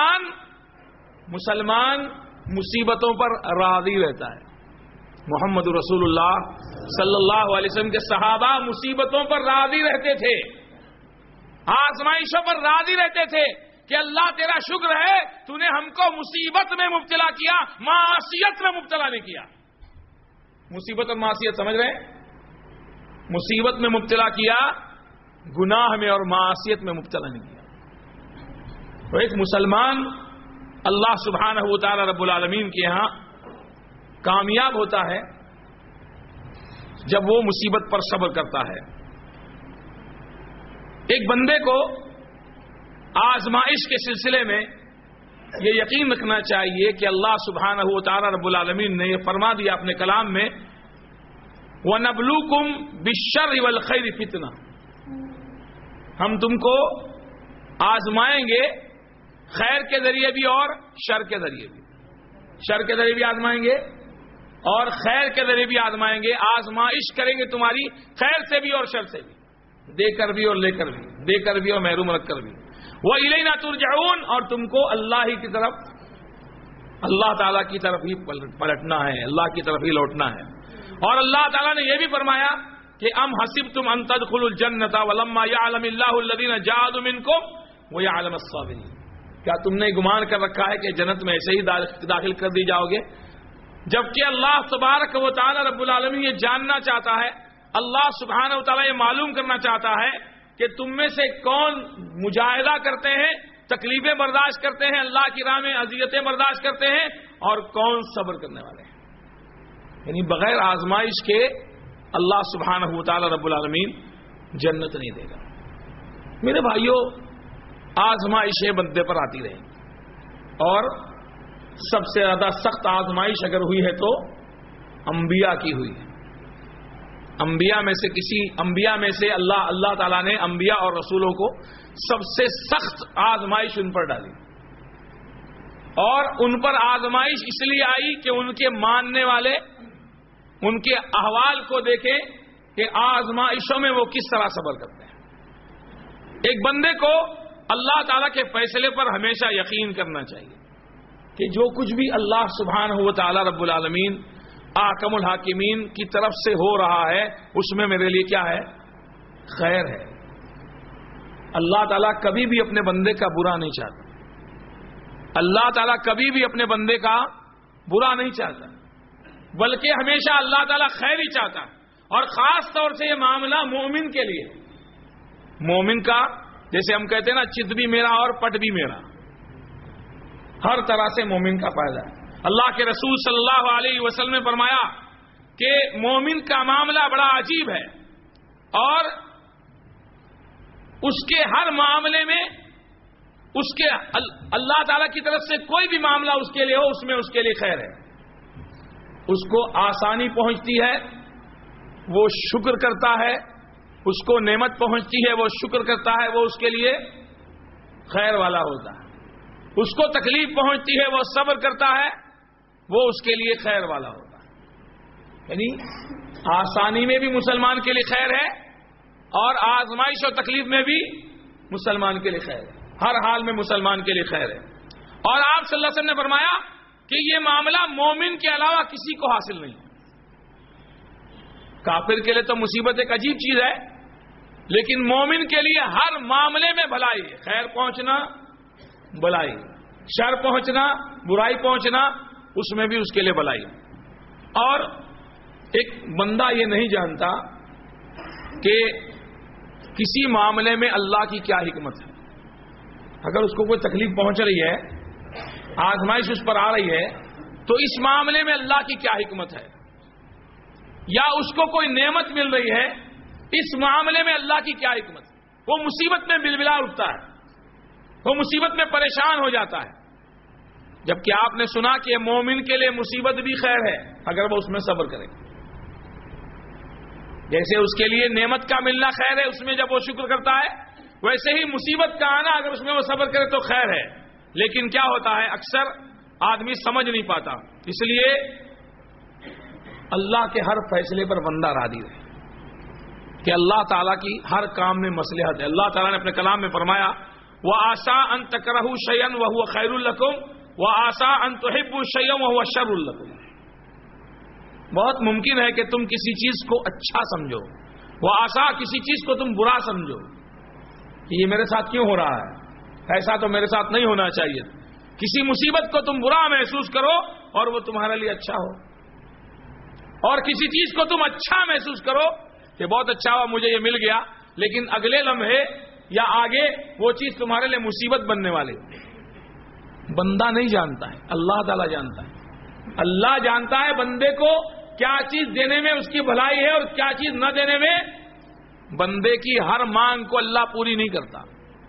مسلمان مصیبتوں پر راضی رہتا ہے. محمد رسول اللہ صلی اللہ علیہ وسلم کے صحابہ مصیبتوں پر راضی رہتے تھے، آزمائشوں پر راضی رہتے تھے کہ اللہ تیرا شکر ہے تو نے ہم کو مصیبت میں مبتلا کیا، معصیت میں مبتلا نہیں کیا. مصیبت اور معصیت سمجھ رہے ہیں؟ مصیبت میں مبتلا کیا، گناہ میں اور معصیت میں مبتلا نہیں کیا. تو ایک مسلمان اللہ سبحانہ و تعالی رب العالمین کے ہاں کامیاب ہوتا ہے جب وہ مصیبت پر صبر کرتا ہے. ایک بندے کو آزمائش کے سلسلے میں یہ یقین رکھنا چاہیے کہ اللہ سبحانہ و تعالی رب العالمین نے یہ فرما دیا اپنے کلام میں، وَنَبْلُوكُمْ بِالشَّرِّ وَالْخَيْرِ فِتْنَةً. ہم تم کو آزمائیں گے خیر کے ذریعے بھی اور شر کے ذریعے بھی. شر کے ذریعے بھی آزمائیں گے اور خیر کے ذریعے بھی آزمائیں گے. آزمائش کریں گے تمہاری خیر سے بھی اور شر سے بھی، دے کر بھی اور لے کر بھی، دے کر بھی اور محروم رکھ کر بھی. وَإِلَيْنَا تُرْجَعُونَ. اور تم کو اللہ ہی کی طرف، اللہ تعالیٰ کی طرف ہی پلٹنا ہے، اللہ کی طرف ہی لوٹنا ہے. اور اللہ تعالیٰ نے یہ بھی فرمایا کہ ام حسبتم ان تدخلوا الجنة ولما يعلم الله الذين جاهدوا منكم ويعلم الصابرين. کیا تم نے گمان کر رکھا ہے کہ جنت میں ایسے ہی داخل کر دی جاؤ گے؟ جبکہ اللہ تبارک و تعالی رب العالمین یہ جاننا چاہتا ہے، اللہ سبحانہ و تعالی یہ معلوم کرنا چاہتا ہے کہ تم میں سے کون مجاہدہ کرتے ہیں، تکلیفیں برداشت کرتے ہیں، اللہ کی راہ میں اذیتیں برداشت کرتے ہیں، اور کون صبر کرنے والے ہیں. یعنی بغیر آزمائش کے اللہ سبحانہ و تعالی رب العالمین جنت نہیں دے گا. میرے بھائیوں، آزمائشیں بندے پر آتی رہیں، اور سب سے زیادہ سخت آزمائش اگر ہوئی ہے تو انبیاء کی ہوئی ہے. انبیاء میں سے اللہ تعالیٰ نے انبیاء اور رسولوں کو سب سے سخت آزمائش ان پر ڈالی. اور ان پر آزمائش اس لیے آئی کہ ان کے ماننے والے ان کے احوال کو دیکھیں کہ آزمائشوں میں وہ کس طرح صبر کرتے ہیں. ایک بندے کو اللہ تعالیٰ کے فیصلے پر ہمیشہ یقین کرنا چاہیے کہ جو کچھ بھی اللہ سبحانہ و تعالی رب العالمین احکم الحاکمین کی طرف سے ہو رہا ہے اس میں میرے لیے کیا ہے؟ خیر ہے. اللہ تعالیٰ کبھی بھی اپنے بندے کا برا نہیں چاہتا. اللہ تعالیٰ کبھی بھی اپنے بندے کا برا نہیں چاہتا، بلکہ ہمیشہ اللہ تعالیٰ خیر ہی چاہتا ہے. اور خاص طور سے یہ معاملہ مومن کے لیے. مومن کا، جیسے ہم کہتے ہیں نا، چت بھی میرا اور پٹ بھی میرا، ہر طرح سے مومن کا فائدہ ہے. اللہ کے رسول صلی اللہ علیہ وسلم نے فرمایا کہ مومن کا معاملہ بڑا عجیب ہے، اور اس کے ہر معاملے میں اس کے اللہ تعالیٰ کی طرف سے کوئی بھی معاملہ اس کے لیے ہو، اس میں اس کے لیے خیر ہے. اس کو آسانی پہنچتی ہے وہ شکر کرتا ہے، اس کو نعمت پہنچتی ہے وہ شکر کرتا ہے، وہ اس کے لیے خیر والا ہوتا ہے. اس کو تکلیف پہنچتی ہے وہ صبر کرتا ہے، وہ اس کے لیے خیر والا ہوتا ہے. یعنی آسانی میں بھی مسلمان کے لیے خیر ہے اور آزمائش اور تکلیف میں بھی مسلمان کے لیے خیر ہے. ہر حال میں مسلمان کے لیے خیر ہے. اور آپ صلی اللہ علیہ وسلم نے فرمایا کہ یہ معاملہ مومن کے علاوہ کسی کو حاصل نہیں ہے. کافر کے لیے تو مصیبت ایک عجیب چیز ہے، لیکن مومن کے لیے ہر معاملے میں بھلائی ہے. خیر پہنچنا بھلائی، شر پہنچنا برائی پہنچنا اس میں بھی اس کے لیے بھلائی. اور ایک بندہ یہ نہیں جانتا کہ کسی معاملے میں اللہ کی کیا حکمت ہے. اگر اس کو کوئی تکلیف پہنچ رہی ہے، آزمائش اس پر آ رہی ہے، تو اس معاملے میں اللہ کی کیا حکمت ہے. یا اس کو کوئی نعمت مل رہی ہے، اس معاملے میں اللہ کی کیا حکمت ہے. وہ مصیبت میں بلبلا اٹھتا ہے، وہ مصیبت میں پریشان ہو جاتا ہے. جبکہ آپ نے سنا کہ مومن کے لیے مصیبت بھی خیر ہے اگر وہ اس میں صبر کرے. جیسے اس کے لیے نعمت کا ملنا خیر ہے اس میں جب وہ شکر کرتا ہے، ویسے ہی مصیبت کا آنا اگر اس میں وہ صبر کرے تو خیر ہے. لیکن کیا ہوتا ہے، اکثر آدمی سمجھ نہیں پاتا. اس لیے اللہ کے ہر فیصلے پر بندہ راضی رہے کہ اللہ تعالیٰ کی ہر کام میں مصلحت ہے. اللہ تعالیٰ نے اپنے کلام میں فرمایا وَعَسَىٰ أَن تَكْرَهُوا شَيْئًا وَهُوَ خَيْرٌ لَكُمْ وَعَسَىٰ أَن تُحِبُّوا شَيْئًا وَهُوَ شَرٌ لَكُمْ. بہت ممکن ہے کہ تم کسی چیز کو اچھا سمجھو، وَعَسَىٰ کسی چیز کو تم برا سمجھو کہ یہ میرے ساتھ کیوں ہو رہا ہے، ایسا تو میرے ساتھ نہیں ہونا چاہیے. کسی مصیبت کو تم برا محسوس کرو اور وہ تمہارے لیے اچھا ہو، اور کسی چیز کو تم اچھا محسوس کرو کہ بہت اچھا ہوا مجھے یہ مل گیا، لیکن اگلے لمحے یا آگے وہ چیز تمہارے لیے مصیبت بننے والی. بندہ نہیں جانتا ہے، اللہ تعالیٰ جانتا ہے. اللہ جانتا ہے بندے کو کیا چیز دینے میں اس کی بھلائی ہے اور کیا چیز نہ دینے میں. بندے کی ہر مانگ کو اللہ پوری نہیں کرتا.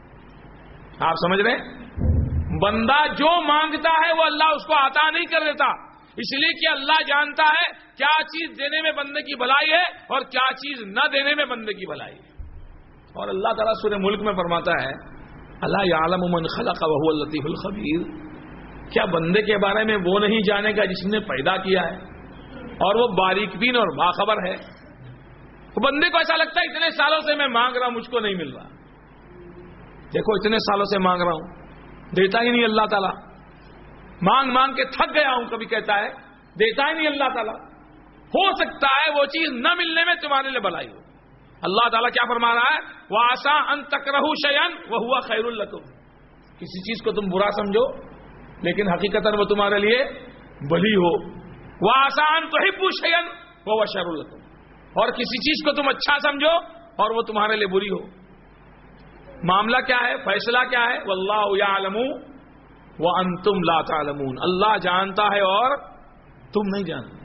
آپ سمجھ رہے ہیں؟ بندہ جو مانگتا ہے وہ اللہ اس کو عطا نہیں کر دیتا، اس لیے کہ اللہ جانتا ہے کیا چیز دینے میں بندے کی بھلائی ہے اور کیا چیز نہ دینے میں بندے کی بھلائی ہے. اور اللہ تعالیٰ سورہ ملک میں فرماتا ہے الا یعلم من خلق وهو اللطیف الخبیر. کیا بندے کے بارے میں وہ نہیں جانے گا جس نے پیدا کیا ہے اور وہ باریک بین اور باخبر ہے. بندے کو ایسا لگتا ہے اتنے سالوں سے میں مانگ رہا ہوں مجھ کو نہیں مل رہا. دیکھو اتنے سالوں سے مانگ رہا ہوں دیتا ہی نہیں اللہ تعالیٰ. مانگ مانگ کے تھک گیا ہوں کبھی کہتا ہے، دیتا ہی نہیں اللہ تعالیٰ. ہو سکتا ہے وہ چیز نہ ملنے میں تمہارے لیے بھلائی ہو. اللہ تعالیٰ کیا فرما رہا ہے وَعَسَىٰ أَن تَكْرَهُوا شَيْئًا وَهُوَ خَيْرٌ لَكُمْ. کسی چیز کو تم برا سمجھو لیکن حقیقتاً وہ تمہارے لیے بھلی ہو. وَعَسَىٰ أَن تُحِبُّوا شَيْئًا وَهُوَ شَرٌ لَكُمْ. اور کسی چیز کو تم اچھا سمجھو اور وہ تمہارے لیے بری ہو. معاملہ کیا ہے، فیصلہ کیا ہے؟ وَاللَّهُ يَعْلَمُ وَأَنْتُمْ لَا تَعْلَمُونَ. اللہ جانتا ہے اور تم نہیں جانتے.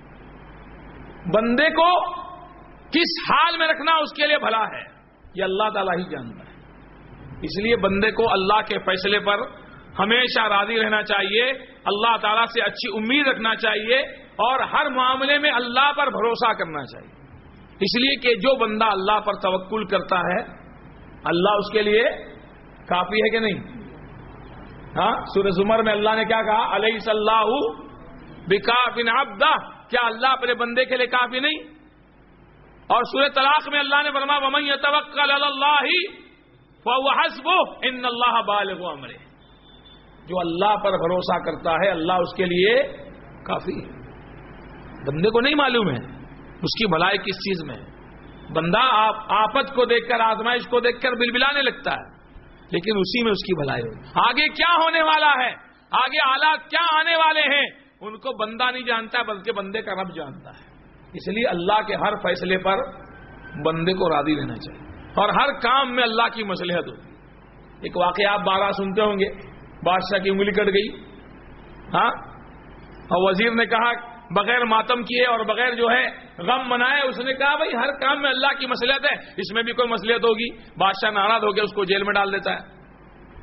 بندے کو کس حال میں رکھنا اس کے لیے بھلا ہے یہ اللہ تعالیٰ ہی جانتا ہے. اس لیے بندے کو اللہ کے فیصلے پر ہمیشہ راضی رہنا چاہیے، اللہ تعالیٰ سے اچھی امید رکھنا چاہیے اور ہر معاملے میں اللہ پر بھروسہ کرنا چاہیے. اس لیے کہ جو بندہ اللہ پر توکل کرتا ہے اللہ اس کے لیے کافی ہے کہ نہیں. ہاں سورہ زمر میں اللہ نے کیا کہا الیس اللہ بکاف عبدہ. کیا اللہ اپنے بندے کے لیے کافی نہیں؟ اور سورہ طلاق میں اللہ نے فرمایا وَمَن يَتَوَکَّلْ عَلَى اللَّهِ فَهُوَ حَسْبُهُ إِنَّ اللَّهَ بَالِغُ أَمْرِهِ. جو اللہ پر بھروسہ کرتا ہے اللہ اس کے لیے کافی ہے. بندے کو نہیں معلوم ہے اس کی بھلائی کس چیز میں ہے. بندہ آفت کو دیکھ کر آزمائش کو دیکھ کر بلبلانے لگتا ہے لیکن اسی میں اس کی بھلائی ہو. آگے کیا ہونے والا ہے، آگے حالات کیا آنے والے ہیں ان کو بندہ نہیں جانتا بلکہ بندے کا رب جانتا ہے. اس لیے اللہ کے ہر فیصلے پر بندے کو راضی رہنا چاہیے اور ہر کام میں اللہ کی مصلحت ہوتی ہے. ایک واقعہ آپ بارہ سنتے ہوں گے، بادشاہ کی انگلی کٹ گئی، ہاں، اور وزیر نے کہا بغیر ماتم کیے اور بغیر جو ہے غم منائے، اس نے کہا بھائی ہر کام میں اللہ کی مصلحت ہے، اس میں بھی کوئی مصلحت ہوگی. بادشاہ ناراض ہو گیا، اس کو جیل میں ڈال دیتا ہے.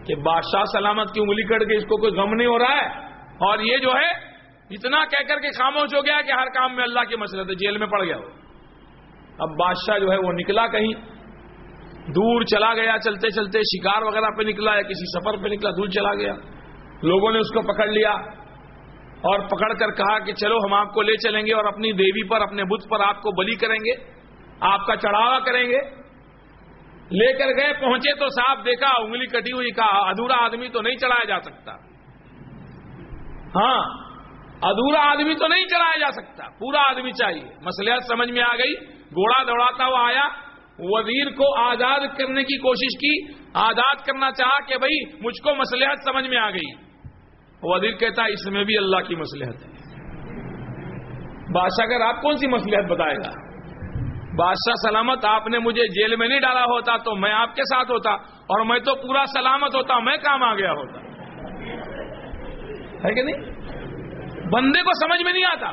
کہ بادشاہ سلامت کی انگلی کٹ کے اس کو کوئی غم نہیں ہو رہا ہے، اور یہ جو ہے اتنا کہہ کر کے خاموش ہو گیا کہ ہر کام میں اللہ کی مصلحت ہے، جیل میں پڑ گیا وہ۔ اب بادشاہ جو ہے وہ نکلا، کہیں دور چلا گیا، چلتے چلتے شکار وغیرہ پہ نکلا یا کسی سفر پہ نکلا، دور چلا گیا، لوگوں نے اس کو پکڑ لیا اور پکڑ کر کہا کہ چلو ہم آپ کو لے چلیں گے اور اپنی دیوی پر، اپنے بت پر آپ کو بلی کریں گے، آپ کا چڑھاوا کریں گے۔ لے کر گئے، پہنچے تو صاحب دیکھا انگلی کٹی ہوئی، کہا ادھورا آدمی تو نہیں چڑھایا جا سکتا، ہاں ادھورا آدمی تو نہیں چڑھایا جا سکتا، پورا آدمی چاہیے۔ مصلحت سمجھ میں آ گئی، گھوڑا دوڑاتا ہوا آیا، وزیر کو آزاد کرنے کی کوشش کی، آزاد کرنا چاہا کہ بھئی مجھ کو مصلحت سمجھ میں آ گئی، وزیر کہتا اس میں بھی اللہ کی مصلحت ہے۔ بادشاہ اگر آپ کون سی مصلحت بتائے گا؟ بادشاہ سلامت، آپ نے مجھے جیل میں نہیں ڈالا ہوتا تو میں آپ کے ساتھ ہوتا، اور میں تو پورا سلامت ہوتا، میں کام آ گیا ہوتا، ہے کہ نہیں؟ بندے کو سمجھ میں نہیں آتا،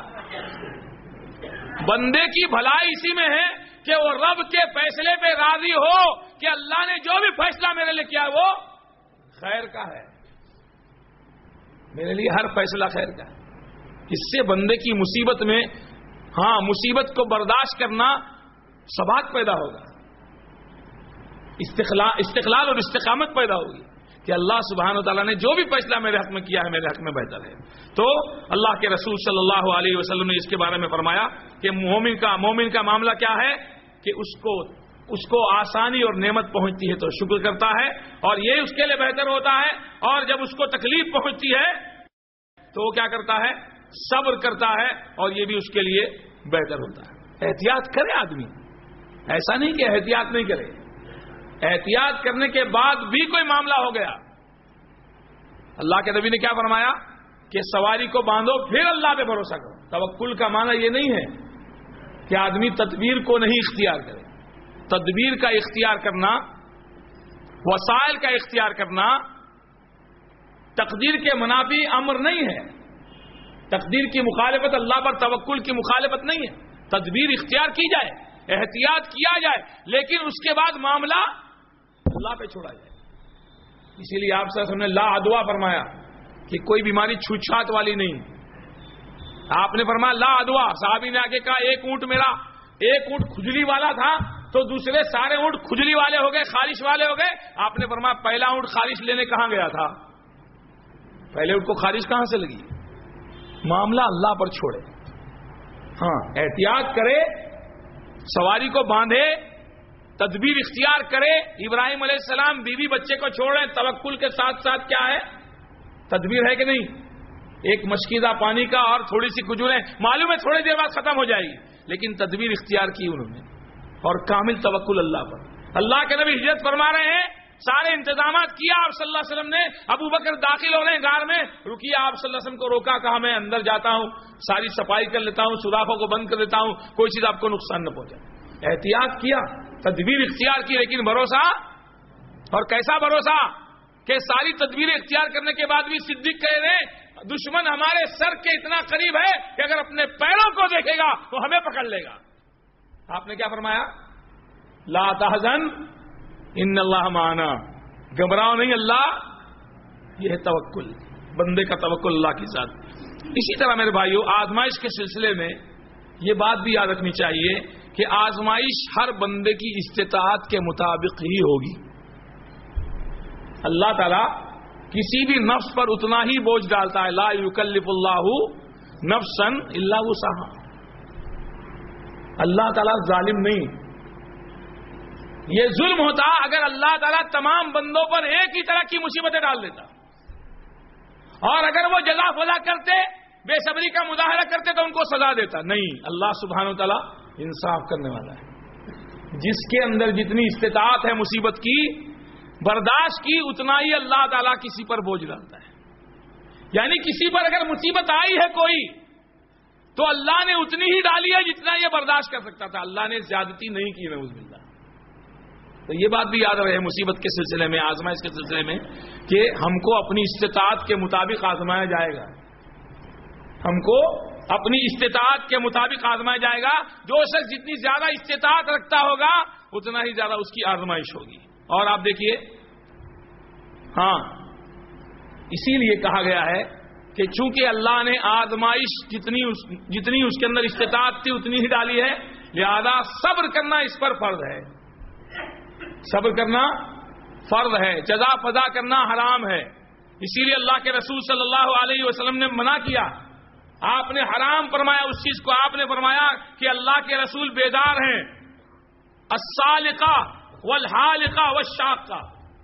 بندے کی بھلائی اسی میں ہے کہ وہ رب کے فیصلے پہ راضی ہو کہ اللہ نے جو بھی فیصلہ میرے لیے کیا وہ خیر کا ہے، میرے لیے ہر فیصلہ خیر کا ہے۔ اس سے بندے کی مصیبت میں، ہاں مصیبت کو برداشت کرنا ثبات پیدا ہوگا، استقلال اور استقامت پیدا ہوگی کہ اللہ سبحانہ و تعالیٰ نے جو بھی فیصلہ میرے حق میں کیا ہے میرے حق میں بہتر ہے۔ تو اللہ کے رسول صلی اللہ علیہ وسلم نے اس کے بارے میں فرمایا کہ مومن کا معاملہ کیا ہے کہ اس کو آسانی اور نعمت پہنچتی ہے تو شکر کرتا ہے، اور یہ اس کے لیے بہتر ہوتا ہے، اور جب اس کو تکلیف پہنچتی ہے تو وہ کیا کرتا ہے؟ صبر کرتا ہے، اور یہ بھی اس کے لیے بہتر ہوتا ہے۔ احتیاط کرے آدمی، ایسا نہیں کہ احتیاط نہیں کرے، احتیاط کرنے کے بعد بھی کوئی معاملہ ہو گیا، اللہ کے نبی نے کیا فرمایا کہ سواری کو باندھو پھر اللہ پہ بھروسہ کرو۔ توکل کا معنی یہ نہیں ہے کہ آدمی تدبیر کو نہیں اختیار کرے، تدبیر کا اختیار کرنا، وسائل کا اختیار کرنا تقدیر کے منافی امر نہیں ہے، تقدیر کی مخالفت اللہ پر توکل کی مخالفت نہیں ہے، تدبیر اختیار کی جائے، احتیاط کیا جائے، لیکن اس کے بعد معاملہ اللہ پہ چھوڑا جائے۔ اسی لیے آپ سے نے لا عدوا فرمایا کہ کوئی بیماری چھوت چھات والی نہیں، آپ نے فرمایا لا عدوا۔ صحابی نے آگے کہا ایک اونٹ کھجلی والا تھا تو دوسرے سارے اونٹ کھجلی والے ہو گئے، خارش والے ہو گئے۔ آپ نے فرمایا پہلا اونٹ خارش لینے کہاں گیا تھا؟ پہلے اونٹ کو خارش کہاں سے لگی؟ معاملہ اللہ پر چھوڑے، ہاں احتیاط کرے، سواری کو باندھے، تدبیر اختیار کرے۔ ابراہیم علیہ السلام بیوی بچے کو چھوڑ رہے ہیں، توکل کے ساتھ ساتھ کیا ہے؟ تدبیر ہے کہ نہیں؟ ایک مشکیزہ پانی کا اور تھوڑی سی کھجوریں، معلوم ہے تھوڑی دیر بعد ختم ہو جائے گی، لیکن تدبیر اختیار کی انہوں نے، اور کامل توکل اللہ پر۔ اللہ کے نبی ہجرت فرما رہے ہیں، سارے انتظامات کیا آپ صلی اللہ علیہ وسلم نے، ابو بکر داخل ہو رہے ہیں غار میں، رکیے، آپ صلی اللہ علیہ وسلم کو روکا، کہا میں اندر جاتا ہوں، ساری صفائی کر لیتا ہوں، سوراخوں کو بند کر دیتا ہوں، کوئی چیز آپ کو نقصان نہ پہنچے۔ احتیاط کیا، تدبیر اختیار کی، لیکن بھروسہ، اور کیسا بھروسہ کہ ساری تدبیر اختیار کرنے کے بعد بھی صدیق کہہ رہے ہیں دشمن ہمارے سر کے اتنا قریب ہے کہ اگر اپنے پیروں کو دیکھے گا تو ہمیں پکڑ لے گا۔ آپ نے کیا فرمایا؟ لا تحزن ان اللہ معنا، گھبراؤ نہیں، اللہ، یہ ہے توکل، بندے کا توکل اللہ کی ذات۔ اسی طرح میرے بھائیو، آزمائش کے سلسلے میں یہ بات بھی یاد رکھنی چاہیے کہ آزمائش ہر بندے کی استطاعت کے مطابق ہی ہوگی۔ اللہ تعالیٰ کسی بھی نفس پر اتنا ہی بوجھ ڈالتا ہے، لا یکلف اللہ نفسا الا وسعہا۔ اللہ تعالیٰ ظالم نہیں، یہ ظلم ہوتا اگر اللہ تعالیٰ تمام بندوں پر ایک ہی طرح کی مصیبتیں ڈال دیتا، اور اگر وہ جزا فضا کرتے، بے صبری کا مظاہرہ کرتے تو ان کو سزا دیتا۔ نہیں، اللہ سبحانہ و تعالیٰ انصاف کرنے والا ہے، جس کے اندر جتنی استطاعت ہے مصیبت کی برداشت کی، اتنا ہی اللہ تعالیٰ کسی پر بوجھ ڈالتا ہے۔ یعنی کسی پر اگر مصیبت آئی ہے کوئی تو اللہ نے اتنی ہی ڈالی ہے جتنا یہ برداشت کر سکتا تھا، اللہ نے زیادتی نہیں کی، نعوذ باللہ۔ تو یہ بات بھی یاد رہے مصیبت کے سلسلے میں، آزمائش کے سلسلے میں، کہ ہم کو اپنی استطاعت کے مطابق آزمایا جائے گا، ہم کو اپنی استطاعت کے مطابق آزمایا جائے گا۔ جو شخص جتنی زیادہ استطاعت رکھتا ہوگا اتنا ہی زیادہ اس کی آزمائش ہوگی۔ اور آپ دیکھیے ہاں، اسی لیے کہا گیا ہے کہ چونکہ اللہ نے آزمائش جتنی اس کے اندر استطاعت تھی اتنی ہی ڈالی ہے، لہذا صبر کرنا اس پر فرض ہے. صبر کرنا فرض ہے، جزا فضا کرنا حرام ہے. اسی لیے اللہ کے رسول صلی اللہ علیہ وسلم نے منع کیا. آپ نے حرام فرمایا اس چیز کو. آپ نے فرمایا کہ اللہ کے رسول بیدار ہیں. السالقہ والحالقہ والشاقہ،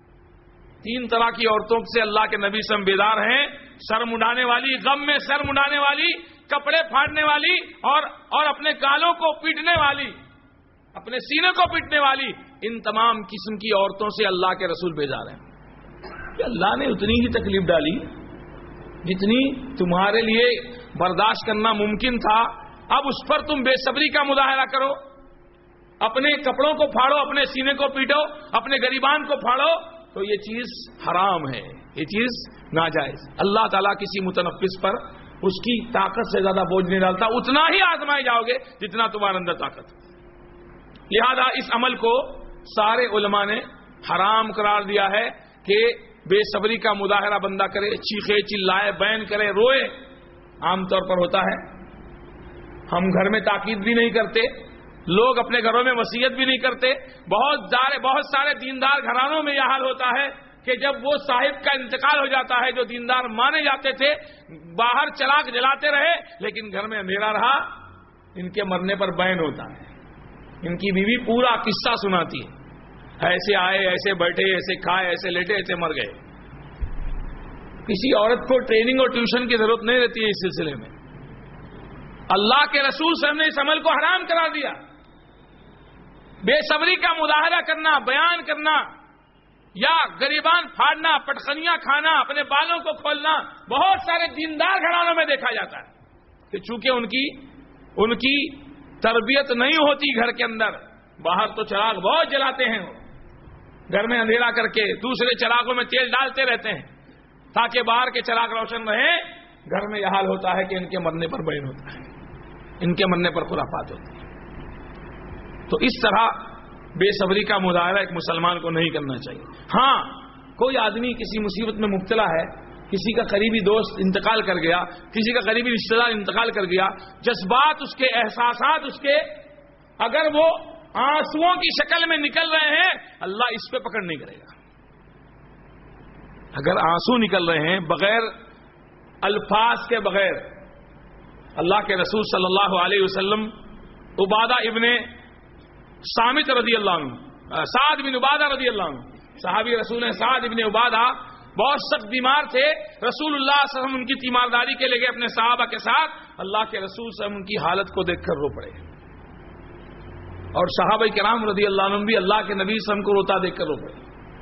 3 طرح کی عورتوں سے اللہ کے نبی صلی اللہ علیہ وسلم بیدار ہیں. سر مڈانے والی، غم میں سر مڈانے والی، کپڑے پھاڑنے والی اور اپنے گالوں کو پیٹنے والی، اپنے سینے کو پیٹنے والی، ان تمام قسم کی عورتوں سے اللہ کے رسول بیدار ہیں. کہ اللہ نے اتنی ہی تکلیف ڈالی جتنی تمہارے لیے برداشت کرنا ممکن تھا. اب اس پر تم بے صبری کا مظاہرہ کرو، اپنے کپڑوں کو پھاڑو، اپنے سینے کو پیٹو، اپنے گریبان کو پھاڑو، تو یہ چیز حرام ہے، یہ چیز ناجائز. اللہ تعالیٰ کسی متنفس پر اس کی طاقت سے زیادہ بوجھ نہیں ڈالتا. اتنا ہی آزمائے جاؤ گے جتنا تمہارے اندر طاقت. لہذا اس عمل کو سارے علماء نے حرام قرار دیا ہے کہ بے صبری کا مظاہرہ بندہ کرے، چیخے چلائے، بین کرے، روئے. عام طور پر ہوتا ہے، ہم گھر میں تاکید بھی نہیں کرتے، لوگ اپنے گھروں میں وصیت بھی نہیں کرتے. بہت سارے دیندار گھرانوں میں یہ حال ہوتا ہے کہ جب وہ صاحب کا انتقال ہو جاتا ہے جو دیندار مانے جاتے تھے، باہر چراغ جلاتے رہے لیکن گھر میں اندھیرا رہا. ان کے مرنے پر بین ہوتا ہے، ان کی بیوی پورا قصہ سناتی ہے، ایسے آئے، ایسے بیٹھے، ایسے کھائے، ایسے لیٹے، ایسے مر گئے. کسی عورت کو ٹریننگ اور ٹیوشن کی ضرورت نہیں رہتی ہے اس سلسلے میں. اللہ کے رسول صلی اللہ علیہ وسلم نے اس عمل کو حرام کرا دیا. بے صبری کا مظاہرہ کرنا، بیان کرنا، یا گریبان پھاڑنا، پٹخنیاں کھانا، اپنے بالوں کو کھولنا بہت سارے دیندار گھرانوں میں دیکھا جاتا ہے کہ چونکہ ان کی تربیت نہیں ہوتی گھر کے اندر. باہر تو چراغ بہت جلاتے ہیں، گھر میں اندھیرا کر کے دوسرے چراغوں میں تیل ڈالتے رہتے ہیں تاکہ باہر کے چراغ روشن رہے. گھر میں یہ حال ہوتا ہے کہ ان کے مرنے پر بین ہوتا ہے، ان کے مرنے پر خرافات ہوتی ہے. تو اس طرح بے صبری کا مظاہرہ ایک مسلمان کو نہیں کرنا چاہیے. ہاں، کوئی آدمی کسی مصیبت میں مبتلا ہے، کسی کا قریبی دوست انتقال کر گیا، کسی کا قریبی رشتہ دار انتقال کر گیا، جذبات اس کے، احساسات اس کے اگر وہ آنسوؤں کی شکل میں نکل رہے ہیں، اللہ اس پہ پکڑ نہیں کرے گا. اگر آنسو نکل رہے ہیں بغیر الفاظ کے، بغیر، اللہ کے رسول صلی اللہ علیہ وسلم عبادہ ابن صامت رضی اللہ عنہ، سعد بن عبادہ رضی اللہ عنہ، صحابی رسول ہیں سعد بن عبادہ، بہت سخت بیمار تھے. رسول اللہ صلی اللہ علیہ وسلم ان کی تیمارداری کے لے گئے اپنے صحابہ کے ساتھ. اللہ کے رسول صلی اللہ علیہ وسلم ان کی حالت کو دیکھ کر رو پڑے، اور صحابہ کرام رضی اللہ عنہم بھی اللہ کے نبی صلی اللہ علیہ وسلم کو روتا دیکھ کر رو پڑے.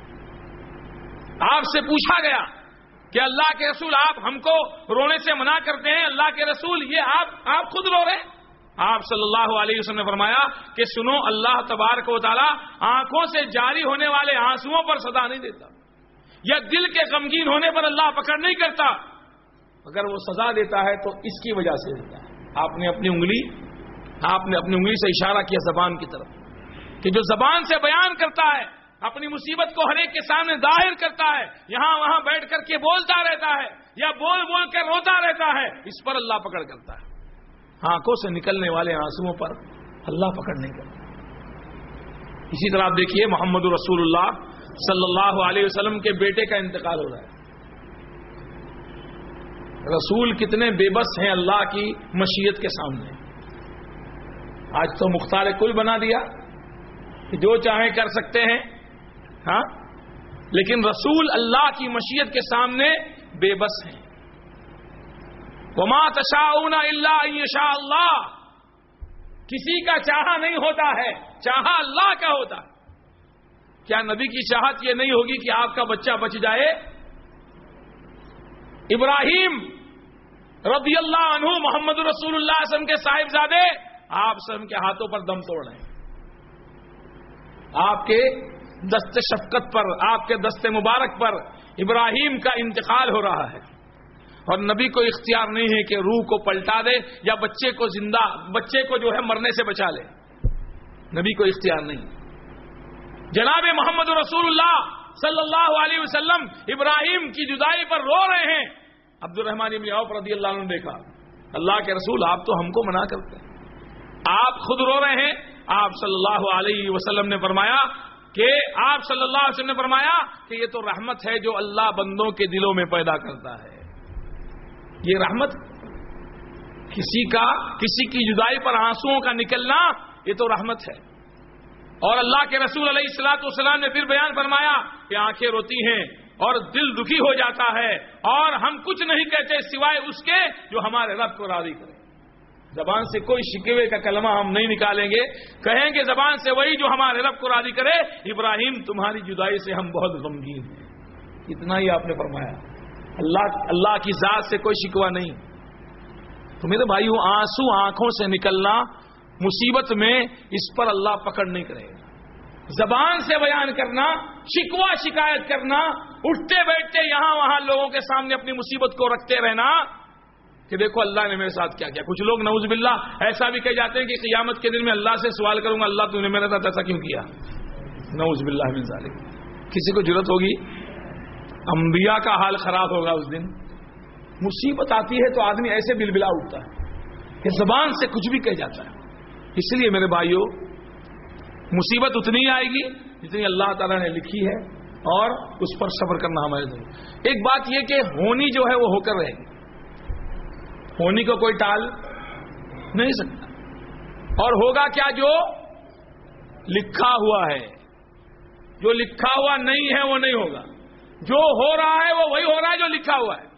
آپ سے پوچھا گیا کہ اللہ کے رسول آپ ہم کو رونے سے منع کرتے ہیں، اللہ کے رسول یہ آپ خود رو رہے ہیں. آپ صلی اللہ علیہ وسلم نے فرمایا کہ سنو، اللہ تبارک و تعالی آنکھوں سے جاری ہونے والے آنسوؤں پر سزا نہیں دیتا، یا دل کے غمگین ہونے پر اللہ پکڑ نہیں کرتا. اگر وہ سزا دیتا ہے تو اس کی وجہ سے دیتا ہے. آپ نے اپنی انگلی سے اشارہ کیا زبان کی طرف، کہ جو زبان سے بیان کرتا ہے، اپنی مصیبت کو ہر ایک کے سامنے ظاہر کرتا ہے، یہاں وہاں بیٹھ کر کے بولتا رہتا ہے یا بول کر روتا رہتا ہے، اس پر اللہ پکڑ کرتا ہے. آنکھوں سے نکلنے والے آنسوؤں پر اللہ پکڑ نہیں کرتا. اسی طرح آپ دیکھیے محمد رسول اللہ صلی اللہ علیہ وسلم کے بیٹے کا انتقال ہو رہا ہے. رسول کتنے بے بس ہیں اللہ کی مشیت کے سامنے. آج تو مختار کل بنا دیا کہ جو چاہیں کر سکتے ہیں، ہاں، لیکن رسول اللہ کی مشیت کے سامنے بے بس ہیں. وما تشاؤون الا ان یشاء اللہ، کسی کا چاہا نہیں ہوتا ہے، چاہا اللہ کا ہوتا ہے. کیا نبی کی چاہت یہ نہیں ہوگی کہ آپ کا بچہ بچ جائے؟ ابراہیم رضی اللہ عنہ محمد رسول اللہ صلی اللہ علیہ وسلم کے صاحبزادے آپ سب کے ہاتھوں پر دم توڑ رہے ہیں. آپ کے دست شفقت پر، آپ کے دست مبارک پر ابراہیم کا انتقال ہو رہا ہے، اور نبی کو اختیار نہیں ہے کہ روح کو پلٹا دے یا بچے کو جو ہے مرنے سے بچا لے. نبی کو اختیار نہیں. جناب محمد رسول اللہ صلی اللہ علیہ وسلم ابراہیم کی جدائی پر رو رہے ہیں. عبد الرحمن بن عوف رضی اللہ عنہ نے دیکھا, اللہ کے رسول آپ تو ہم کو منع کرتے ہیں, آپ خود رو رہے ہیں. آپ صلی اللہ علیہ وسلم نے فرمایا کہ یہ تو رحمت ہے جو اللہ بندوں کے دلوں میں پیدا کرتا ہے. یہ رحمت, کسی کی جدائی پر آنسوؤں کا نکلنا یہ تو رحمت ہے. اور اللہ کے رسول علیہ الصلوۃ والسلام نے پھر بیان فرمایا کہ آنکھیں روتی ہیں اور دل دکھی ہو جاتا ہے, اور ہم کچھ نہیں کہتے سوائے اس کے جو ہمارے رب کو راضی کرے. زبان سے کوئی شکوے کا کلمہ ہم نہیں نکالیں گے, کہیں گے زبان سے وہی جو ہمارے رب کو راضی کرے. ابراہیم تمہاری جدائی سے ہم بہت غمگین ہیں. اتنا ہی آپ نے فرمایا. اللہ کی ذات سے کوئی شکوہ نہیں. تو میرے بھائیوں, آنسو آنکھوں سے نکلنا مصیبت میں, اس پر اللہ پکڑ نہیں کرے گا. زبان سے بیان کرنا, شکوہ شکایت کرنا, اٹھتے بیٹھتے یہاں وہاں لوگوں کے سامنے اپنی مصیبت کو رکھتے رہنا کہ دیکھو اللہ نے میرے ساتھ کیا کیا. کچھ لوگ نعوذ باللہ ایسا بھی کہہ جاتے ہیں کہ قیامت کے دن میں اللہ سے سوال کروں گا, اللہ تو نے میرے ساتھ ایسا کیوں کیا. نعوذ باللہ من ذالک. کسی کو جرأت ہوگی؟ انبیاء کا حال خراب ہوگا اس دن. مصیبت آتی ہے تو آدمی ایسے بلبلا اٹھتا ہے کہ زبان سے کچھ بھی کہہ جاتا ہے. اس لیے میرے بھائیوں, مصیبت اتنی آئے گی جتنی اللہ تعالیٰ نے لکھی ہے, اور اس پر صبر کرنا ہمارے دل. ایک بات یہ کہ ہونی جو ہے وہ ہو کر رہے گی, ہونی کو کوئی ٹال نہیں سکتا. اور ہوگا کیا جو لکھا ہوا ہے, جو لکھا ہوا نہیں ہے وہ نہیں ہوگا. جو ہو رہا ہے وہ وہی ہو رہا ہے جو لکھا ہوا ہے.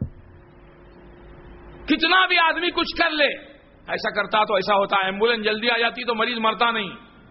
کتنا بھی آدمی کچھ کر لے, ایسا کرتا تو ایسا ہوتا, ایمبولینس جلدی آ جاتی تو مریض مرتا نہیں,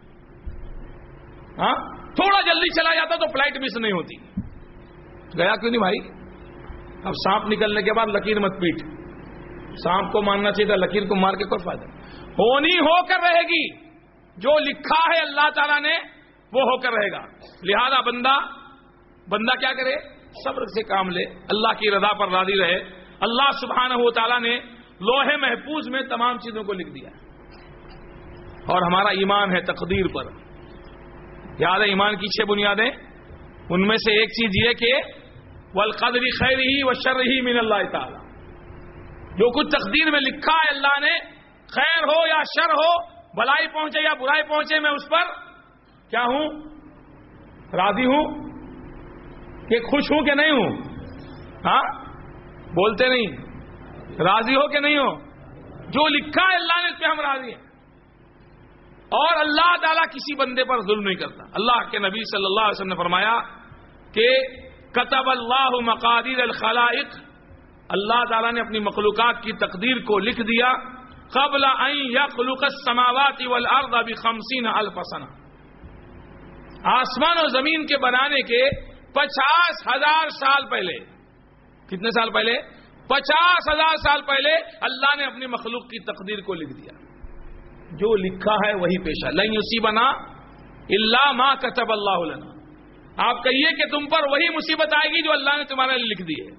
ہاں تھوڑا جلدی چلا جاتا تو فلائٹ مس نہیں ہوتی. گیا کیوں نہیں بھائی؟ اب سانپ نکلنے کے بعد لکیر مت پیٹ. سانپ کو مارنا چاہیے تھا, لکیر کو مار کے کوئی فائدہ نہیں. ہونی ہو کر رہے گی, جو لکھا ہے اللہ تعالیٰ نے وہ ہو کر رہے گا. لہذا بندہ کیا کرے؟ صبر سے کام لے, اللہ کی رضا پر راضی رہے. اللہ سبحانہ و تعالیٰ نے لوح محفوظ میں تمام چیزوں کو لکھ دیا, اور ہمارا ایمان ہے تقدیر پر. یاد ہے ایمان کی 6 بنیادیں, ان میں سے ایک چیز یہ کہ والقدر خیرہ وشرہ من اللہ تعالی. جو کچھ تقدیر میں لکھا ہے اللہ نے, خیر ہو یا شر ہو, بھلائی پہنچے یا برائی پہنچے, میں اس پر کیا ہوں؟ راضی ہوں کہ خوش ہوں کہ نہیں ہوں؟ ہاں بولتے نہیں, راضی ہو کہ نہیں ہو؟ جو لکھا ہے اللہ نے اس پہ ہم راضی ہیں. اور اللہ تعالیٰ کسی بندے پر ظلم نہیں کرتا. اللہ کے نبی صلی اللہ علیہ وسلم نے فرمایا کہ کتب اللہ مقادیر الخلائق, اللہ تعالیٰ نے اپنی مخلوقات کی تقدیر کو لکھ دیا. قبل ان یخلق السماوات والارض ب50,000 سنہ, آسمان اور زمین کے بنانے کے 50,000 سال پہلے. کتنے سال پہلے؟ 50,000 سال پہلے اللہ نے اپنی مخلوق کی تقدیر کو لکھ دیا. جو لکھا ہے وہی پیشہ. لن یصیبنا الا ما كتب اللہ لنا. آپ کہیے کہ تم پر وہی مصیبت آئے گی جو اللہ نے تمہارے لیے لکھ دی ہے.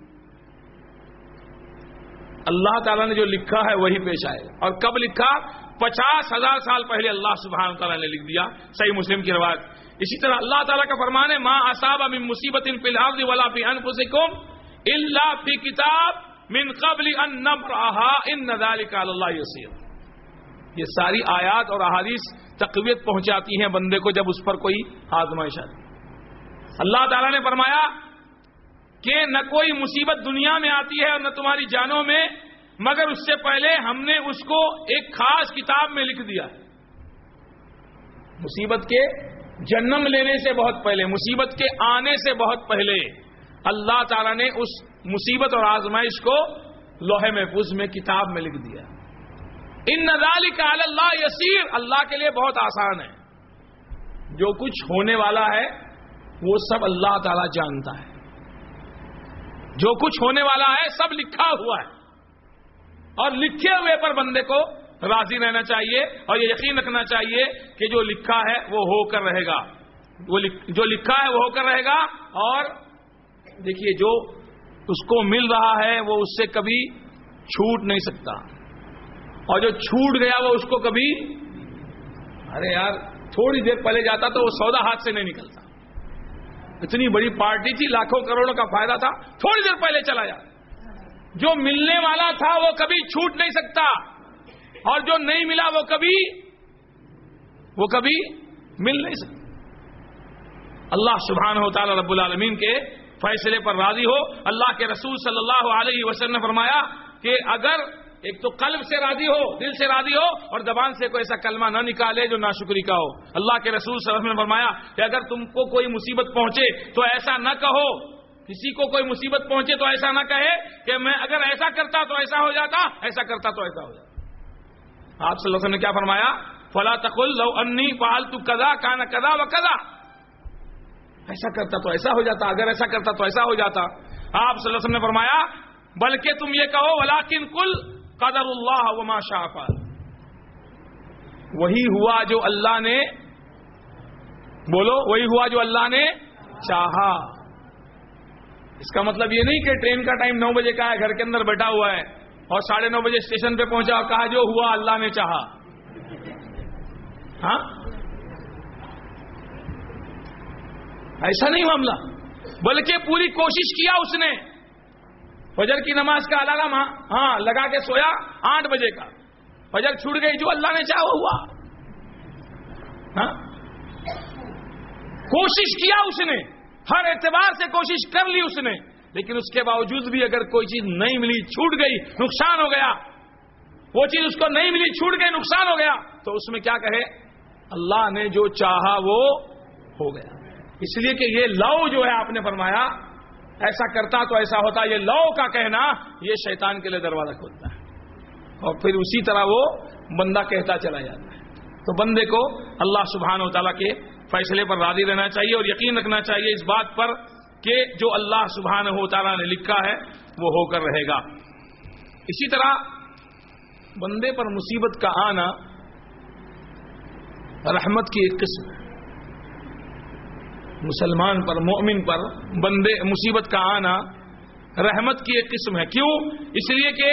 اللہ تعالیٰ نے جو لکھا ہے وہی پیش آئے گا. اور کب لکھا؟ 50,000 سال پہلے اللہ سبحانہ وتعالیٰ نے لکھ دیا. صحیح مسلم کی روایت. اسی طرح اللہ تعالیٰ کا فرمان ہے ما اصاب من مصیبت فی الارض ولا فی انفسکم الا فی کتاب من قبل ان نبرأها ان ذلک علی اللہ یسیر. یہ ساری آیات اور احادیث تقویت پہنچاتی ہیں بندے کو جب اس پر کوئی آزمائش آتی. اللہ تعالیٰ نے فرمایا کہ نہ کوئی مصیبت دنیا میں آتی ہے اور نہ تمہاری جانوں میں, مگر اس سے پہلے ہم نے اس کو ایک خاص کتاب میں لکھ دیا ہے. مصیبت کے جنم لینے سے بہت پہلے, مصیبت کے آنے سے بہت پہلے اللہ تعالیٰ نے اس مصیبت اور آزمائش کو لوح محفوظ میں کتاب میں لکھ دیا. ان ذالک علی اللہ یسیر, اللہ کے لیے بہت آسان ہے. جو کچھ ہونے والا ہے وہ سب اللہ تعالیٰ جانتا ہے. جو کچھ ہونے والا ہے سب لکھا ہوا ہے, اور لکھے ہوئے پر بندے کو راضی رہنا چاہیے اور یہ یقین رکھنا چاہیے کہ جو لکھا ہے وہ ہو کر رہے گا. جو لکھا ہے وہ ہو کر رہے گا. اور دیکھیے جو اس کو مل رہا ہے وہ اس سے کبھی چھوٹ نہیں سکتا, اور جو چھوٹ گیا وہ اس کو کبھی, ارے یار تھوڑی دیر پہلے جاتا تو وہ سودا ہاتھ سے نہیں نکلتا. اتنی بڑی پارٹی تھی، لاکھوں کروڑوں کا فائدہ تھا، تھوڑی دیر پہلے چلا جا۔ جو ملنے والا تھا وہ کبھی چھوٹ نہیں سکتا، اور جو نہیں ملا وہ کبھی مل نہیں سکتا۔ اللہ سبحانہ و تعالی رب العالمین کے فیصلے پر راضی ہو۔ اللہ کے رسول صلی اللہ علیہ وسلم نے فرمایا کہ اگر ایک تو قلب سے راضی ہو، دل سے راضی ہو، اور زبان سے کوئی ایسا کلمہ نہ نکالے جو ناشکری کا ہو۔ اللہ کے رسول صلی اللہ علیہ وسلم نے فرمایا کہ اگر تم کو کوئی مصیبت پہنچے تو ایسا نہ کہو، کسی کو کوئی مصیبت پہنچے تو ایسا نہ کہے کہ میں اگر ایسا کرتا تو ایسا ہو جاتا، ایسا کرتا تو ایسا ہو جاتا۔ آپ صلی اللہ علیہ وسلم نے کیا فرمایا؟ فلا تقل لو انی فعلت کذا کان کذا وکذا، ایسا کرتا تو ایسا ہو جاتا، اگر ایسا کرتا تو ایسا ہو جاتا۔ آپ صلی اللہ علیہ وسلم نے فرمایا بلکہ تم یہ کہو ولکن قل قدر اللہ وما شاء فعل، وہی ہوا جو اللہ نے، بولو وہی ہوا جو اللہ نے چاہا۔ اس کا مطلب یہ نہیں کہ ٹرین کا ٹائم 9 بجے کا ہے، گھر کے اندر بیٹھا ہوا ہے اور 9:30 بجے اسٹیشن پہ پہنچا اور کہا جو ہوا اللہ نے چاہا۔ ہاں، ایسا نہیں معاملہ، بلکہ پوری کوشش کیا اس نے۔ فجر کی نماز کا الارم لگا کے سویا 8 بجے کا، فجر چھوٹ گئی، جو اللہ نے چاہا ہوا۔ ہاں، کوشش کیا اس نے، ہر اعتبار سے کوشش کر لی اس نے، لیکن اس کے باوجود بھی اگر کوئی چیز نہیں ملی، چھوٹ گئی، نقصان ہو گیا، وہ چیز اس کو نہیں ملی، چھوٹ گئی، نقصان ہو گیا، تو اس میں کیا کہے؟ اللہ نے جو چاہا وہ ہو گیا۔ اس لیے کہ یہ لو جو ہے آپ نے فرمایا ایسا کرتا تو ایسا ہوتا، یہ لو کا کہنا یہ شیطان کے لیے دروازہ کھولتا ہے، اور پھر اسی طرح وہ بندہ کہتا چلا جاتا ہے۔ تو بندے کو اللہ سبحانہ و تعالیٰ کے فیصلے پر راضی رہنا چاہیے اور یقین رکھنا چاہیے اس بات پر کہ جو اللہ سبحانہ و تعالیٰ نے لکھا ہے وہ ہو کر رہے گا۔ اسی طرح بندے پر مصیبت کا آنا رحمت کی ایک قسم ہے۔ مسلمان پر، مومن پر مصیبت کا آنا رحمت کی ایک قسم ہے۔ کیوں؟ اس لیے کہ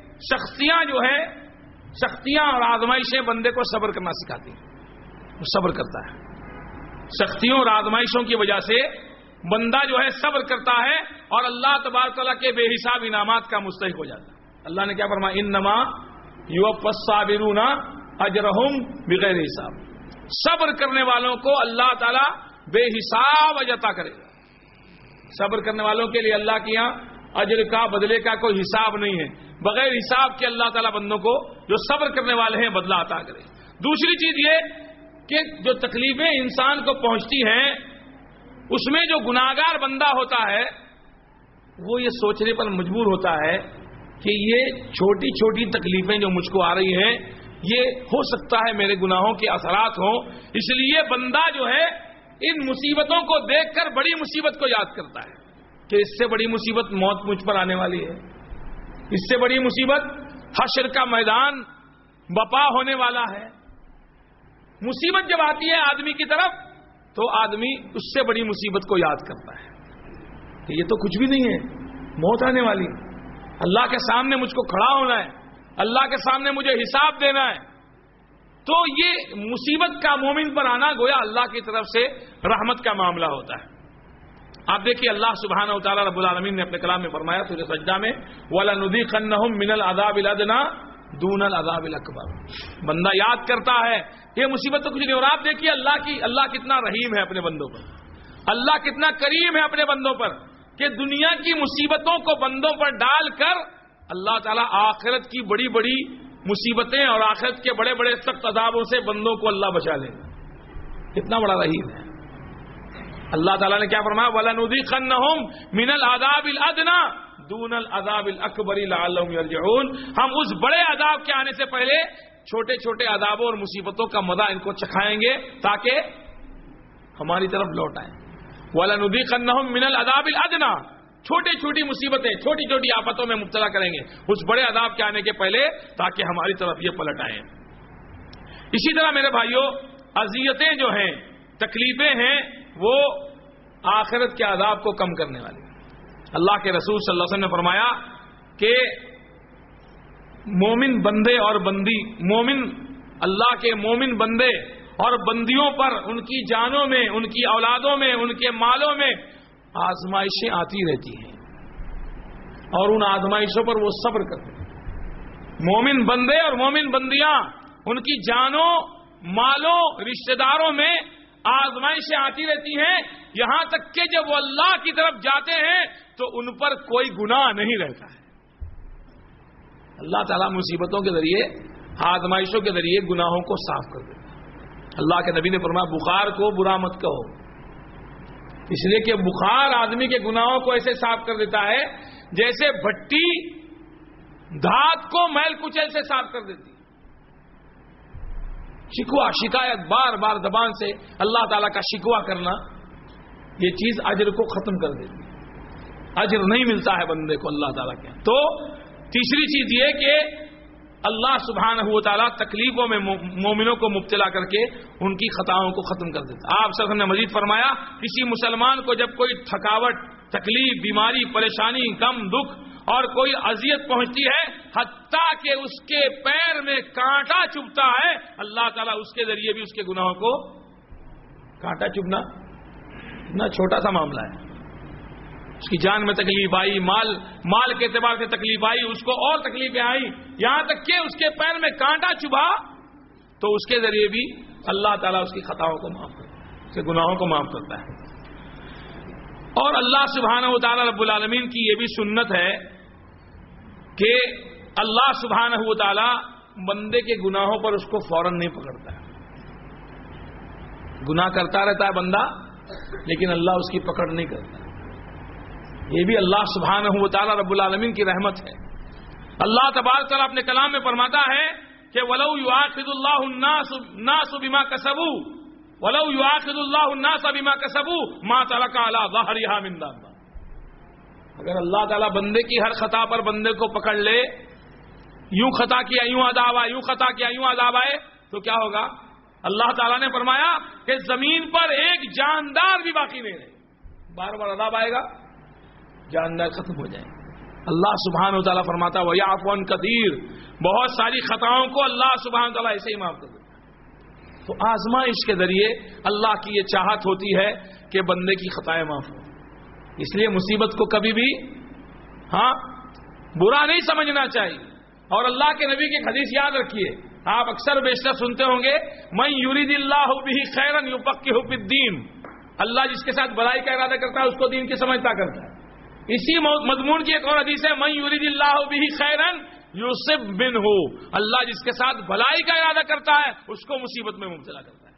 سختیاں اور آزمائشیں بندے کو صبر کرنا سکھاتی ہیں، وہ صبر کرتا ہے۔ سختیوں اور آزمائشوں کی وجہ سے بندہ جو ہے صبر کرتا ہے اور اللہ تبارک تعالیٰ کے بے حساب انعامات کا مستحق ہو جاتا ہے۔ اللہ نے کیا فرمایا؟ انما یوفی الصابرون اجرہم بغیر حساب، صبر کرنے والوں کو اللہ تعالیٰ بے حساب اجر عطا کرے گا۔ صبر کرنے والوں کے لیے اللہ کے یہاں اجر کا، بدلے کا کوئی حساب نہیں ہے، بغیر حساب کے اللہ تعالیٰ بندوں کو جو صبر کرنے والے ہیں بدلہ عطا کرے۔ دوسری چیز یہ کہ جو تکلیفیں انسان کو پہنچتی ہیں اس میں جو گناہگار بندہ ہوتا ہے وہ یہ سوچنے پر مجبور ہوتا ہے کہ یہ چھوٹی چھوٹی تکلیفیں جو مجھ کو آ رہی ہیں یہ ہو سکتا ہے میرے گناہوں کے اثرات ہوں، اس لیے بندہ جو ہے ان مصیبتوں کو دیکھ کر بڑی مصیبت کو یاد کرتا ہے کہ اس سے بڑی مصیبت موت مجھ پر آنے والی ہے، اس سے بڑی مصیبت حشر کا میدان بپا ہونے والا ہے۔ مصیبت جب آتی ہے آدمی کی طرف تو آدمی اس سے بڑی مصیبت کو یاد کرتا ہے کہ یہ تو کچھ بھی نہیں ہے، موت آنے والی ہے، اللہ کے سامنے مجھ کو کھڑا ہونا ہے، اللہ کے سامنے مجھے حساب دینا ہے۔ تو یہ مصیبت کا مومن پر آنا گویا اللہ کی طرف سے رحمت کا معاملہ ہوتا ہے۔ آپ دیکھیے اللہ سبحانہ و تعالیٰ رب العالمین نے اپنے کلام میں فرمایا سورہ سجدہ میں وَلَنُذِيقَنَّهُم مِّنَ الْعَذَابِ الْأَدْنَىٰ دُونَ الْعَذَابِ الْأَكْبَرِ، بندہ یاد کرتا ہے یہ مصیبت تو کچھ نہیں، اور آپ دیکھیے اللہ کتنا رحیم ہے اپنے بندوں پر، اللہ کتنا کریم ہے اپنے بندوں پر کہ دنیا کی مصیبتوں کو بندوں پر ڈال کر اللہ تعالیٰ آخرت کی بڑی بڑی مصیبتیں اور آخرت کے بڑے بڑے سخت عذابوں سے بندوں کو اللہ بچا لے گا، کتنا بڑا رحیم ہے۔ اللہ تعالیٰ نے کیا فرمایا؟ وَلَنُذِيقَنَّهُم مِّنَ الْعَذَابِ الْأَدْنَىٰ دُونَ الْعَذَابِ الْأَكْبَرِ لَعَلَّهُمْ يَرْجِعُونَ، ہم اس بڑے عذاب کے آنے سے پہلے چھوٹے چھوٹے عذابوں اور مصیبتوں کا مزہ ان کو چکھائیں گے تاکہ ہماری طرف لوٹ آئیں۔ وَلَنُذِيقَنَّهُم مِّنَ الْعَذَابِ الْأَدْنَىٰ، چھوٹی چھوٹی مصیبتیں، چھوٹی چھوٹی آفتوں میں مبتلا کریں گے اس بڑے عذاب کے آنے کے پہلے تاکہ ہماری طرف یہ پلٹ آئیں۔ اسی طرح میرے بھائیوں اذیتیں جو ہیں، تکلیفیں ہیں، وہ آخرت کے عذاب کو کم کرنے والی۔ اللہ کے رسول صلی اللہ علیہ وسلم نے فرمایا کہ مومن بندے اور بندی، مومن اللہ کے مومن بندے اور بندیوں پر ان کی جانوں میں، ان کی اولادوں میں، ان کے مالوں میں آزمائشیں آتی رہتی ہیں، اور ان آزمائشوں پر وہ صبر کرتے ہیں۔ مومن بندے اور مومن بندیاں، ان کی جانوں، مالوں، رشتہ داروں میں آزمائشیں آتی رہتی ہیں، یہاں تک کہ جب وہ اللہ کی طرف جاتے ہیں تو ان پر کوئی گناہ نہیں رہتا ہے۔ اللہ تعالیٰ مصیبتوں کے ذریعے، آزمائشوں کے ذریعے گناہوں کو صاف کر دیتا ہے۔ اللہ کے نبی نے فرمایا بخار کو برا مت کہو، اس لیے کہ بخار آدمی کے گناہوں کو ایسے صاف کر دیتا ہے جیسے بھٹی دھات کو میل کچل سے صاف کر دیتی ہے۔ شکوہ، شکایت، بار بار زبان سے اللہ تعالیٰ کا شکوہ کرنا، یہ چیز اجر کو ختم کر دیتی ہے، اجر نہیں ملتا ہے بندے کو اللہ تعالیٰ کے۔ تو تیسری چیز یہ کہ اللہ سبحانہ و تعالیٰ تکلیفوں میں مومنوں کو مبتلا کر کے ان کی خطاؤں کو ختم کر دیتا ہے۔ آپ صلی اللہ علیہ وسلم نے مزید فرمایا، کسی مسلمان کو جب کوئی تھکاوٹ، تکلیف، بیماری، پریشانی، غم، دکھ اور کوئی اذیت پہنچتی ہے، حتیٰ کہ اس کے پیر میں کانٹا چبھتا ہے، اللہ تعالیٰ اس کے ذریعے بھی اس کے گناہوں کو، کانٹا چبھنا اتنا چھوٹا سا معاملہ ہے، اس کی جان میں تکلیف آئی، مال کے اعتبار سے تکلیف آئی، اس کو اور تکلیفیں آئی، یہاں تک کہ اس کے پیر میں کانٹا چبھا، تو اس کے ذریعے بھی اللہ تعالیٰ اس کی خطاؤں کو معاف کرتا ہے، اس کے گناہوں کو معاف کرتا ہے۔ اور اللہ سبحانہ و تعالیٰ رب العالمین کی یہ بھی سنت ہے کہ اللہ سبحانہ و تعالیٰ بندے کے گناہوں پر اس کو فوراً نہیں پکڑتا ہے۔ گناہ کرتا رہتا ہے بندہ، لیکن اللہ اس کی پکڑ نہیں کرتا۔ یہ بھی اللہ سبحانہ و تعالیٰ رب العالمین کی رحمت ہے۔ اللہ تبارک تعالیٰ اپنے کلام میں فرماتا ہے کہ وَلَوْ يُؤَاخِذُ اللَّهُ النَّاسَ بِمَا كَسَبُوا وَلَوْ يُؤَاخِذُ اللَّهُ النَّاسَ بِمَا كَسَبُوا مَا تَرَكَ عَلَى ظَهْرِهَا مِن دَابَّةٍ۔ اگر اللہ تعالیٰ بندے کی ہر خطا پر بندے کو پکڑ لے، یوں خطا کیا یوں عذاب آئے، یوں خطا کیا یوں عذاب آئے، تو کیا ہوگا؟ اللہ تعالیٰ نے فرمایا کہ زمین پر ایک جاندار بھی باقی نہیں رہے، بار بار عذاب آئے گا، جاندار ختم ہو جائیں۔ اللہ سبحانہ و تعالیٰ فرماتا ہے وَيَعْفُو عَن كَثِيرٍ، بہت ساری خطاؤں کو اللہ سبحانہ و تعالیٰ ایسے ہی معاف کر دیتا ہے۔ تو آزمائش کے ذریعے اللہ کی یہ چاہت ہوتی ہے کہ بندے کی خطائیں معاف ہوں، اس لیے مصیبت کو کبھی بھی برا نہیں سمجھنا چاہیے۔ اور اللہ کے نبی کی حدیث یاد رکھیے، آپ اکثر بیشتر سنتے ہوں گے، مَن يُرِدِ اللَّهُ بِهِ خَيْرًا يُفَقِّهُ فِي الدِّينِ، اللہ جس کے ساتھ بھلائی کا ارادہ کرتا ہے اس کو دین کی سمجھتا کرتا ہے۔ اسی مضمون کی ایک اور حدیث ہے، مَن يُرِدِ اللَّهُ بِهِ خَيْرًا يُصِبْ مِنْهُ، اللہ جس کے ساتھ بھلائی کا ارادہ کرتا ہے اس کو مصیبت میں مبتلا کرتا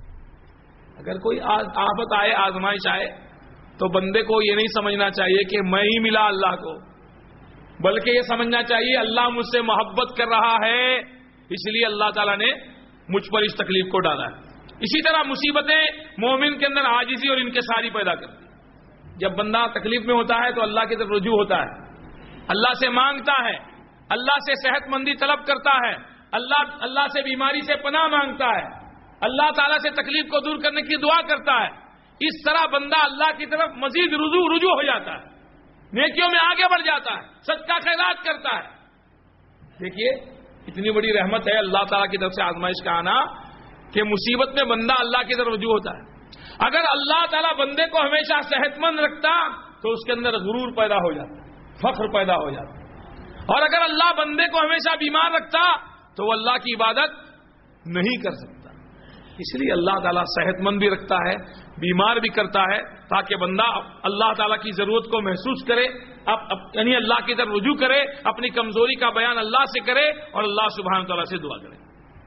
ہے۔ اگر کوئی آفت آئے، آزمائش آئے، تو بندے کو یہ نہیں سمجھنا چاہیے کہ میں ہی ملا اللہ کو، بلکہ یہ سمجھنا چاہیے اللہ مجھ سے محبت کر رہا ہے، اس لیے اللہ تعالیٰ نے مجھ پر اس تکلیف کو ڈالا ہے۔ اسی طرح مصیبتیں مومن کے اندر عاجزی اور انکساری پیدا کرتی ہیں۔ جب بندہ تکلیف میں ہوتا ہے تو اللہ کی طرف رجوع ہوتا ہے، اللہ سے مانگتا ہے، اللہ سے صحت مندی طلب کرتا ہے، اللہ سے بیماری سے پناہ مانگتا ہے، اللہ تعالیٰ سے تکلیف کو دور کرنے کی دعا کرتا ہے۔ اس طرح بندہ اللہ کی طرف مزید رجوع ہو جاتا ہے، نیکیوں میں آگے بڑھ جاتا ہے، صدقہ خیرات کرتا ہے۔ دیکھیے اتنی بڑی رحمت ہے اللہ تعالیٰ کی طرف سے آزمائش کا آنا کہ مصیبت میں بندہ اللہ کی طرف رجوع ہوتا ہے۔ اگر اللہ تعالیٰ بندے کو ہمیشہ صحت مند رکھتا تو اس کے اندر غرور پیدا ہو جاتا، فخر پیدا ہو جاتا، اور اگر اللہ بندے کو ہمیشہ بیمار رکھتا تو وہ اللہ کی عبادت نہیں کر سکتا۔ اس لیے اللہ تعالیٰ صحت مند بھی رکھتا ہے، بیمار بھی کرتا ہے، تاکہ بندہ اللہ تعالیٰ کی ضرورت کو محسوس کرے، یعنی اللہ کی طرف رجوع کرے، اپنی کمزوری کا بیان اللہ سے کرے اور اللہ سبحانہ تعالیٰ سے دعا کرے۔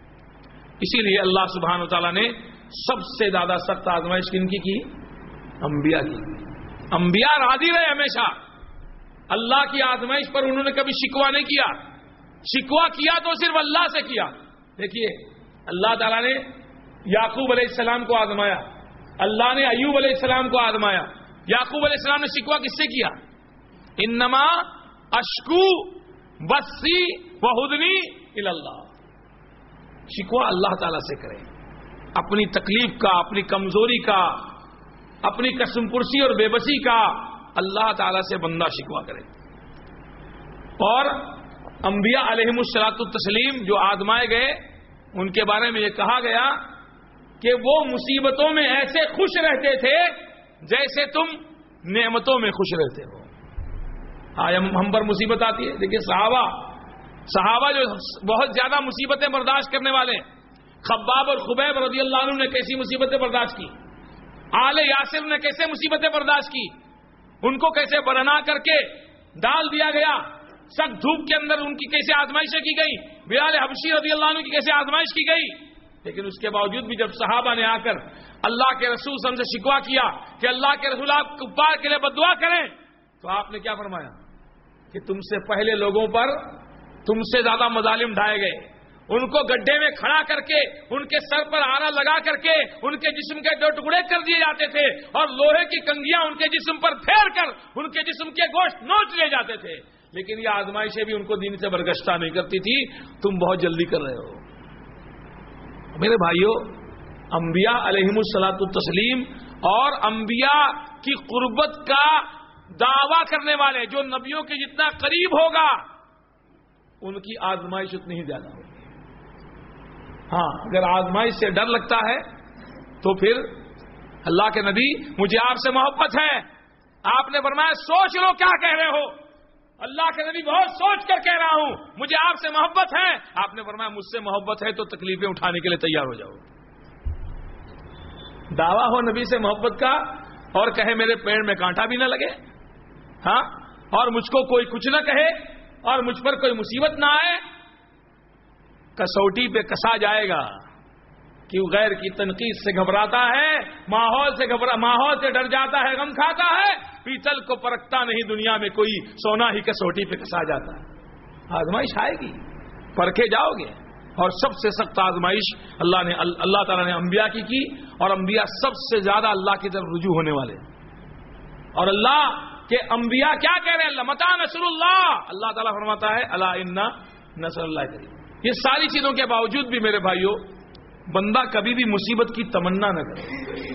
اسی لیے اللہ سبحانہ تعالیٰ نے سب سے زیادہ سخت آزمائش کن کی؟ انبیاء کی۔ انبیاء راضی رہے ہمیشہ، اللہ کی آزمائش پر انہوں نے کبھی شکوہ نہیں کیا، شکوہ کیا تو صرف اللہ سے کیا۔ دیکھیے اللہ تعالیٰ نے یعقوب علیہ السلام کو آزمایا، اللہ نے ایوب علیہ السلام کو آزمایا۔ یعقوب علیہ السلام نے شکوہ کس سے کیا؟ انما اشکو بثی وحزنی الی اللہ، شکوہ اللہ تعالیٰ سے کرے، اپنی تکلیف کا، اپنی کمزوری کا، اپنی قسم پرسی اور بے بسی کا اللہ تعالیٰ سے بندہ شکوہ کرے۔ اور انبیاء علیہم الصلاۃ والتسلیم جو آزمائے گئے ان کے بارے میں یہ کہا گیا کہ وہ مصیبتوں میں ایسے خوش رہتے تھے جیسے تم نعمتوں میں خوش رہتے ہو. آج ہم پر مصیبت آتی ہے. دیکھیے صحابہ جو بہت زیادہ مصیبتیں برداشت کرنے والے ہیں. خباب اور خبیب رضی اللہ عنہ نے کیسی مصیبتیں برداشت کی, آل یاسر نے کیسے مصیبتیں برداشت کی, ان کو کیسے برہنہ کر کے ڈال دیا گیا, سخت دھوپ کے اندر ان کی کیسے آزمائشیں کی گئی, بلال حبشی رضی اللہ عنہ کی کیسے آزمائش کی گئی. لیکن اس کے باوجود بھی جب صحابہ نے آ کر اللہ کے رسول صلی اللہ علیہ وسلم سے شکوہ کیا کہ اللہ کے رسول آپ کفار کے لیے بددعا کریں, تو آپ نے کیا فرمایا کہ تم سے پہلے لوگوں پر تم سے زیادہ مظالم ڈھائے گئے, ان کو گڈھے میں کھڑا کر کے ان کے سر پر آرا لگا کر کے ان کے جسم کے 2 ٹکڑے کر دیے جاتے تھے اور لوہے کی کنگیاں ان کے جسم پر پھیر کر ان کے جسم کے گوشت نوچ لیے جاتے تھے. لیکن یہ آزمائشیں بھی ان کو دین سے برگشتہ نہیں کرتی تھی. تم بہت جلدی کر رہے ہو. میرے بھائیوں, انبیاء علیہم الصلاۃ والتسلیم اور انبیاء کی قربت کا دعویٰ کرنے والے جو نبیوں کے جتنا قریب ہوگا ان کی آزمائش اتنی ہی زیادہ ہوگی. ہاں, اگر آزمائش سے ڈر لگتا ہے تو پھر اللہ کے نبی مجھے آپ سے محبت ہے, آپ نے فرمایا سوچ لو کیا کہہ رہے ہو. اللہ کے نبی بہت سوچ کر کہہ رہا ہوں مجھے آپ سے محبت ہے. آپ نے فرمایا مجھ سے محبت ہے تو تکلیفیں اٹھانے کے لیے تیار ہو جاؤ. دعویٰ ہو نبی سے محبت کا اور کہے میرے پیڑ میں کانٹا بھی نہ لگے, ہاں, اور مجھ کو کوئی کچھ نہ کہے اور مجھ پر کوئی مصیبت نہ آئے. کسوٹی پہ کسا جائے گا کہ غیر کی تنقید سے گھبراتا ہے, ماحول سے ڈر جاتا ہے, غم کھاتا ہے, پیتل کو پرکھتا نہیں دنیا میں کوئی, سونا ہی کسوٹی پہ کسا جاتا ہے. آزمائش آئے گی, پرکھے جاؤ گے. اور سب سے سخت آزمائش اللہ تعالیٰ نے انبیاء کی اور انبیاء سب سے زیادہ اللہ کی طرف رجوع ہونے والے. اور اللہ کے انبیاء کیا کہہ رہے ہیں, اللہ متى نصر اللہ, اللہ تعالیٰ فرماتا ہے الا ان نصر اللہ قریب. یہ ساری چیزوں کے باوجود بھی میرے بھائیوں بندہ کبھی بھی مصیبت کی تمنا نہ کرے.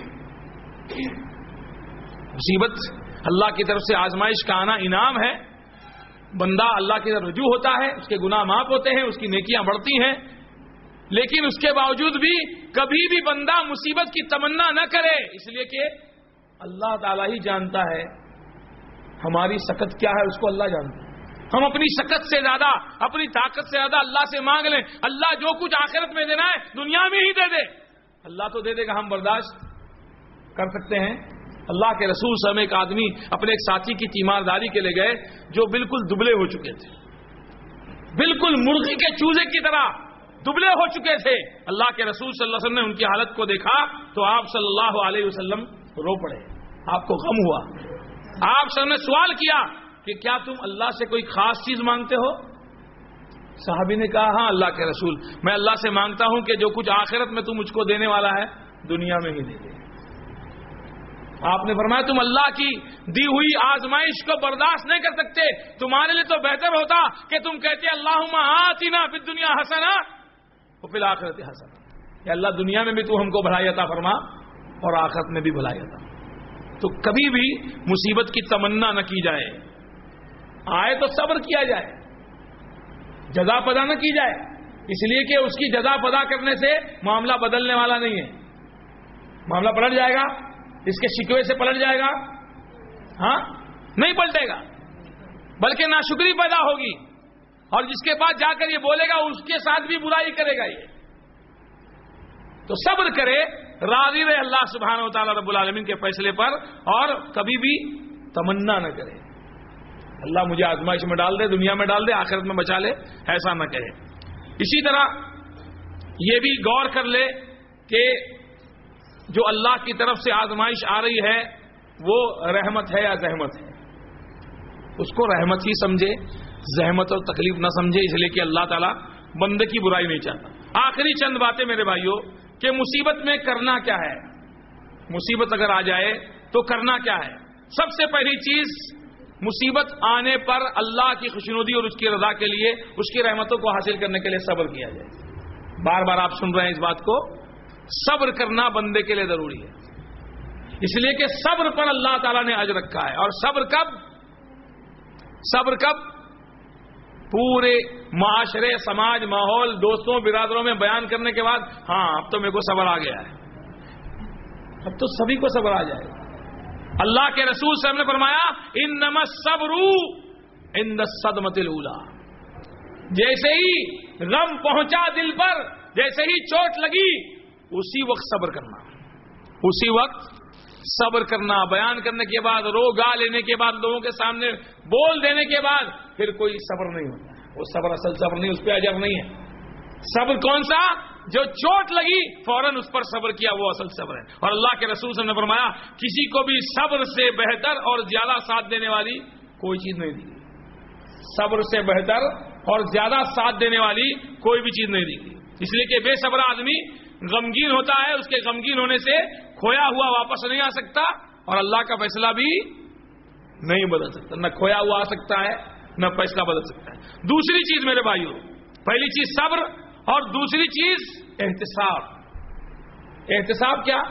مصیبت اللہ کی طرف سے آزمائش کا آنا انعام ہے. بندہ اللہ کی طرف رجوع ہوتا ہے, اس کے گناہ معاف ہوتے ہیں, اس کی نیکیاں بڑھتی ہیں. لیکن اس کے باوجود بھی کبھی بھی بندہ مصیبت کی تمنا نہ کرے, اس لیے کہ اللہ تعالیٰ ہی جانتا ہے ہماری سکت کیا ہے, اس کو اللہ جانتا ہے. ہم اپنی سکت سے زیادہ, اپنی طاقت سے زیادہ اللہ سے مانگ لیں, اللہ جو کچھ آخرت میں دینا ہے دنیا میں ہی دے دے. اللہ تو دے دے گا, ہم برداشت کر سکتے ہیں. اللہ کے رسول صلی اللہ علیہ وسلم ایک آدمی اپنے ایک ساتھی کی تیمارداری کے لیے گئے جو بالکل دبلے ہو چکے تھے, بالکل مرغی کے چوزے کی طرح دبلے ہو چکے تھے. اللہ کے رسول صلی اللہ علیہ وسلم نے ان کی حالت کو دیکھا تو آپ صلی اللہ علیہ وسلم رو پڑے, آپ کو غم ہوا. آپ صلی اللہ علیہ وسلم نے سوال کیا کہ کیا تم اللہ سے کوئی خاص چیز مانگتے ہو؟ صحابی نے کہا ہاں اللہ کے رسول, میں اللہ سے مانگتا ہوں کہ جو کچھ آخرت میں تم مجھ کو دینے والا ہے دنیا میں ہی دے دے. آپ نے فرمایا تم اللہ کی دی ہوئی آزمائش کو برداشت نہیں کر سکتے, تمہارے لیے تو بہتر ہوتا کہ تم کہتے اللہم آتنا فی الدنیا حسنہ وفی الآخرۃ حسنہ, کہ اللہ دنیا میں بھی تو ہم کو بھلائی عطا فرما اور آخرت میں بھی بھلائی عطا. تو کبھی بھی مصیبت کی تمنا نہ کی جائے, آئے تو صبر کیا جائے, جزا پدا نہ کی جائے, اس لیے کہ اس کی جزا پدا کرنے سے معاملہ بدلنے والا نہیں ہے. معاملہ پلٹ جائے گا, اس کے شکوے سے پلٹ جائے گا, ہاں نہیں پلٹے گا, بلکہ ناشکری پیدا ہوگی, اور جس کے پاس جا کر یہ بولے گا اس کے ساتھ بھی برائی کرے گا. یہ تو صبر کرے, راضی رہے اللہ سبحانہ و تعالی رب العالمین کے فیصلے پر, اور کبھی بھی تمنا نہ کرے اللہ مجھے آزمائش میں ڈال دے, دنیا میں ڈال دے, آخرت میں بچا لے, ایسا نہ کہے. اسی طرح یہ بھی غور کر لے کہ جو اللہ کی طرف سے آزمائش آ رہی ہے وہ رحمت ہے یا زحمت ہے, اس کو رحمت ہی سمجھے, زحمت اور تکلیف نہ سمجھے, اس لیے کہ اللہ تعالیٰ بندے کی برائی نہیں چاہتا. آخری چند باتیں میرے بھائیوں کہ مصیبت میں کرنا کیا ہے, مصیبت اگر آ جائے تو کرنا کیا ہے. سب سے پہلی چیز, مصیبت آنے پر اللہ کی خوشنودی اور اس کی رضا کے لیے, اس کی رحمتوں کو حاصل کرنے کے لیے صبر کیا جائے. بار بار آپ سن رہے ہیں اس بات کو, صبر کرنا بندے کے لیے ضروری ہے, اس لیے کہ صبر پر اللہ تعالیٰ نے اجر رکھا ہے. اور صبر کب پورے معاشرے, سماج, ماحول, دوستوں, برادروں میں بیان کرنے کے بعد, ہاں اب تو میرے کو صبر آ گیا ہے, اب تو سبھی کو صبر آ جائے گا. اللہ کے رسول صلی اللہ علیہ وسلم نے فرمایا انما الصبر عند الصدمۃ الاولی. جیسے ہی غم پہنچا دل پر، جیسے ہی چوٹ لگی، اسی وقت صبر کرنا، اسی وقت صبر کرنا. بیان کرنے کے بعد، رو گا لینے کے بعد، لوگوں کے سامنے بول دینے کے بعد پھر کوئی صبر نہیں ہوتا. وہ صبر اصل صبر نہیں، اس پہ اجر نہیں ہے. صبر کون سا؟ جو چوٹ لگی فوراً اس پر صبر کیا، وہ اصل صبر ہے. اور اللہ کے رسول صلی اللہ علیہ وسلم نے فرمایا کسی کو بھی صبر سے بہتر اور زیادہ ساتھ دینے والی کوئی چیز نہیں دی. صبر سے بہتر اور زیادہ ساتھ دینے والی کوئی بھی چیز نہیں دی. اس لیے کہ بے صبر آدمی غمگین ہوتا ہے، اس کے غمگین ہونے سے کھویا ہوا واپس نہیں آ سکتا، اور اللہ کا فیصلہ بھی نہیں بدل سکتا. نہ کھویا ہوا آ سکتا ہے، نہ فیصلہ بدل سکتا ہے. دوسری چیز میرے بھائیوں، پہلی چیز صبر، اور دوسری چیز احتساب. احتساب کیا؟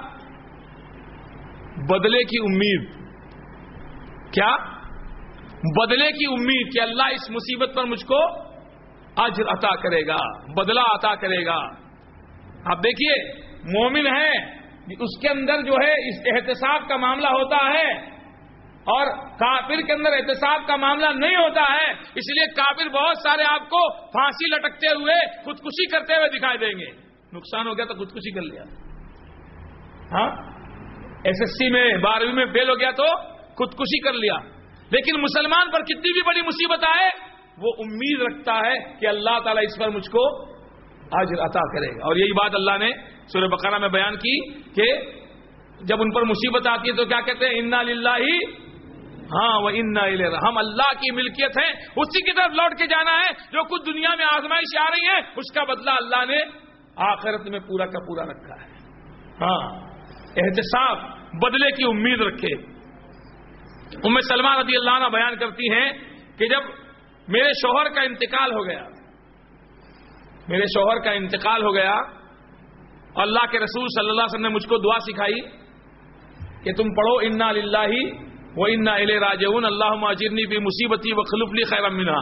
بدلے کی امید. کیا؟ بدلے کی امید کہ اللہ اس مصیبت پر مجھ کو اجر عطا کرے گا، بدلہ عطا کرے گا. آپ دیکھیے مومن ہے، اس کے اندر جو ہے اس احتساب کا معاملہ ہوتا ہے، اور کافر کے اندر احتساب کا معاملہ نہیں ہوتا ہے. اس لیے کافر بہت سارے آپ کو پھانسی لٹکتے ہوئے خودکشی کرتے ہوئے دکھائی دیں گے. نقصان ہو گیا تو خودکشی کر لیا. ہاں، SSC میں 12ویں میں فیل ہو گیا تو خودکشی کر لیا. لیکن مسلمان پر کتنی بھی بڑی مصیبت آئے وہ امید رکھتا ہے کہ اللہ تعالیٰ اس پر مجھ کو اجر عطا کرے گا. اور یہی بات اللہ نے سورہ بقرہ میں بیان کی کہ جب ان پر مصیبت آتی ہے تو کیا کہتے ہیں؟ انا للہ، ہاں وہ انا الیہ، ہم اللہ کی ملکیت ہیں، اسی کی طرف لوٹ کے جانا ہے. جو کچھ دنیا میں آزمائش آ رہی ہے اس کا بدلہ اللہ نے آخرت میں پورا کا پورا رکھا ہے. ہاں، احتساب، بدلے کی امید رکھے. ام سلمہ رضی اللہ عنہ بیان کرتی ہیں کہ جب میرے شوہر کا انتقال ہو گیا، میرے شوہر کا انتقال ہو گیا، اللہ کے رسول صلی اللہ علیہ وسلم نے مجھ کو دعا سکھائی کہ تم پڑھو انا للہ و انا الیہ راجعون اللہم اجرنی فی مصیبتی واخلف لی خیرا منہا.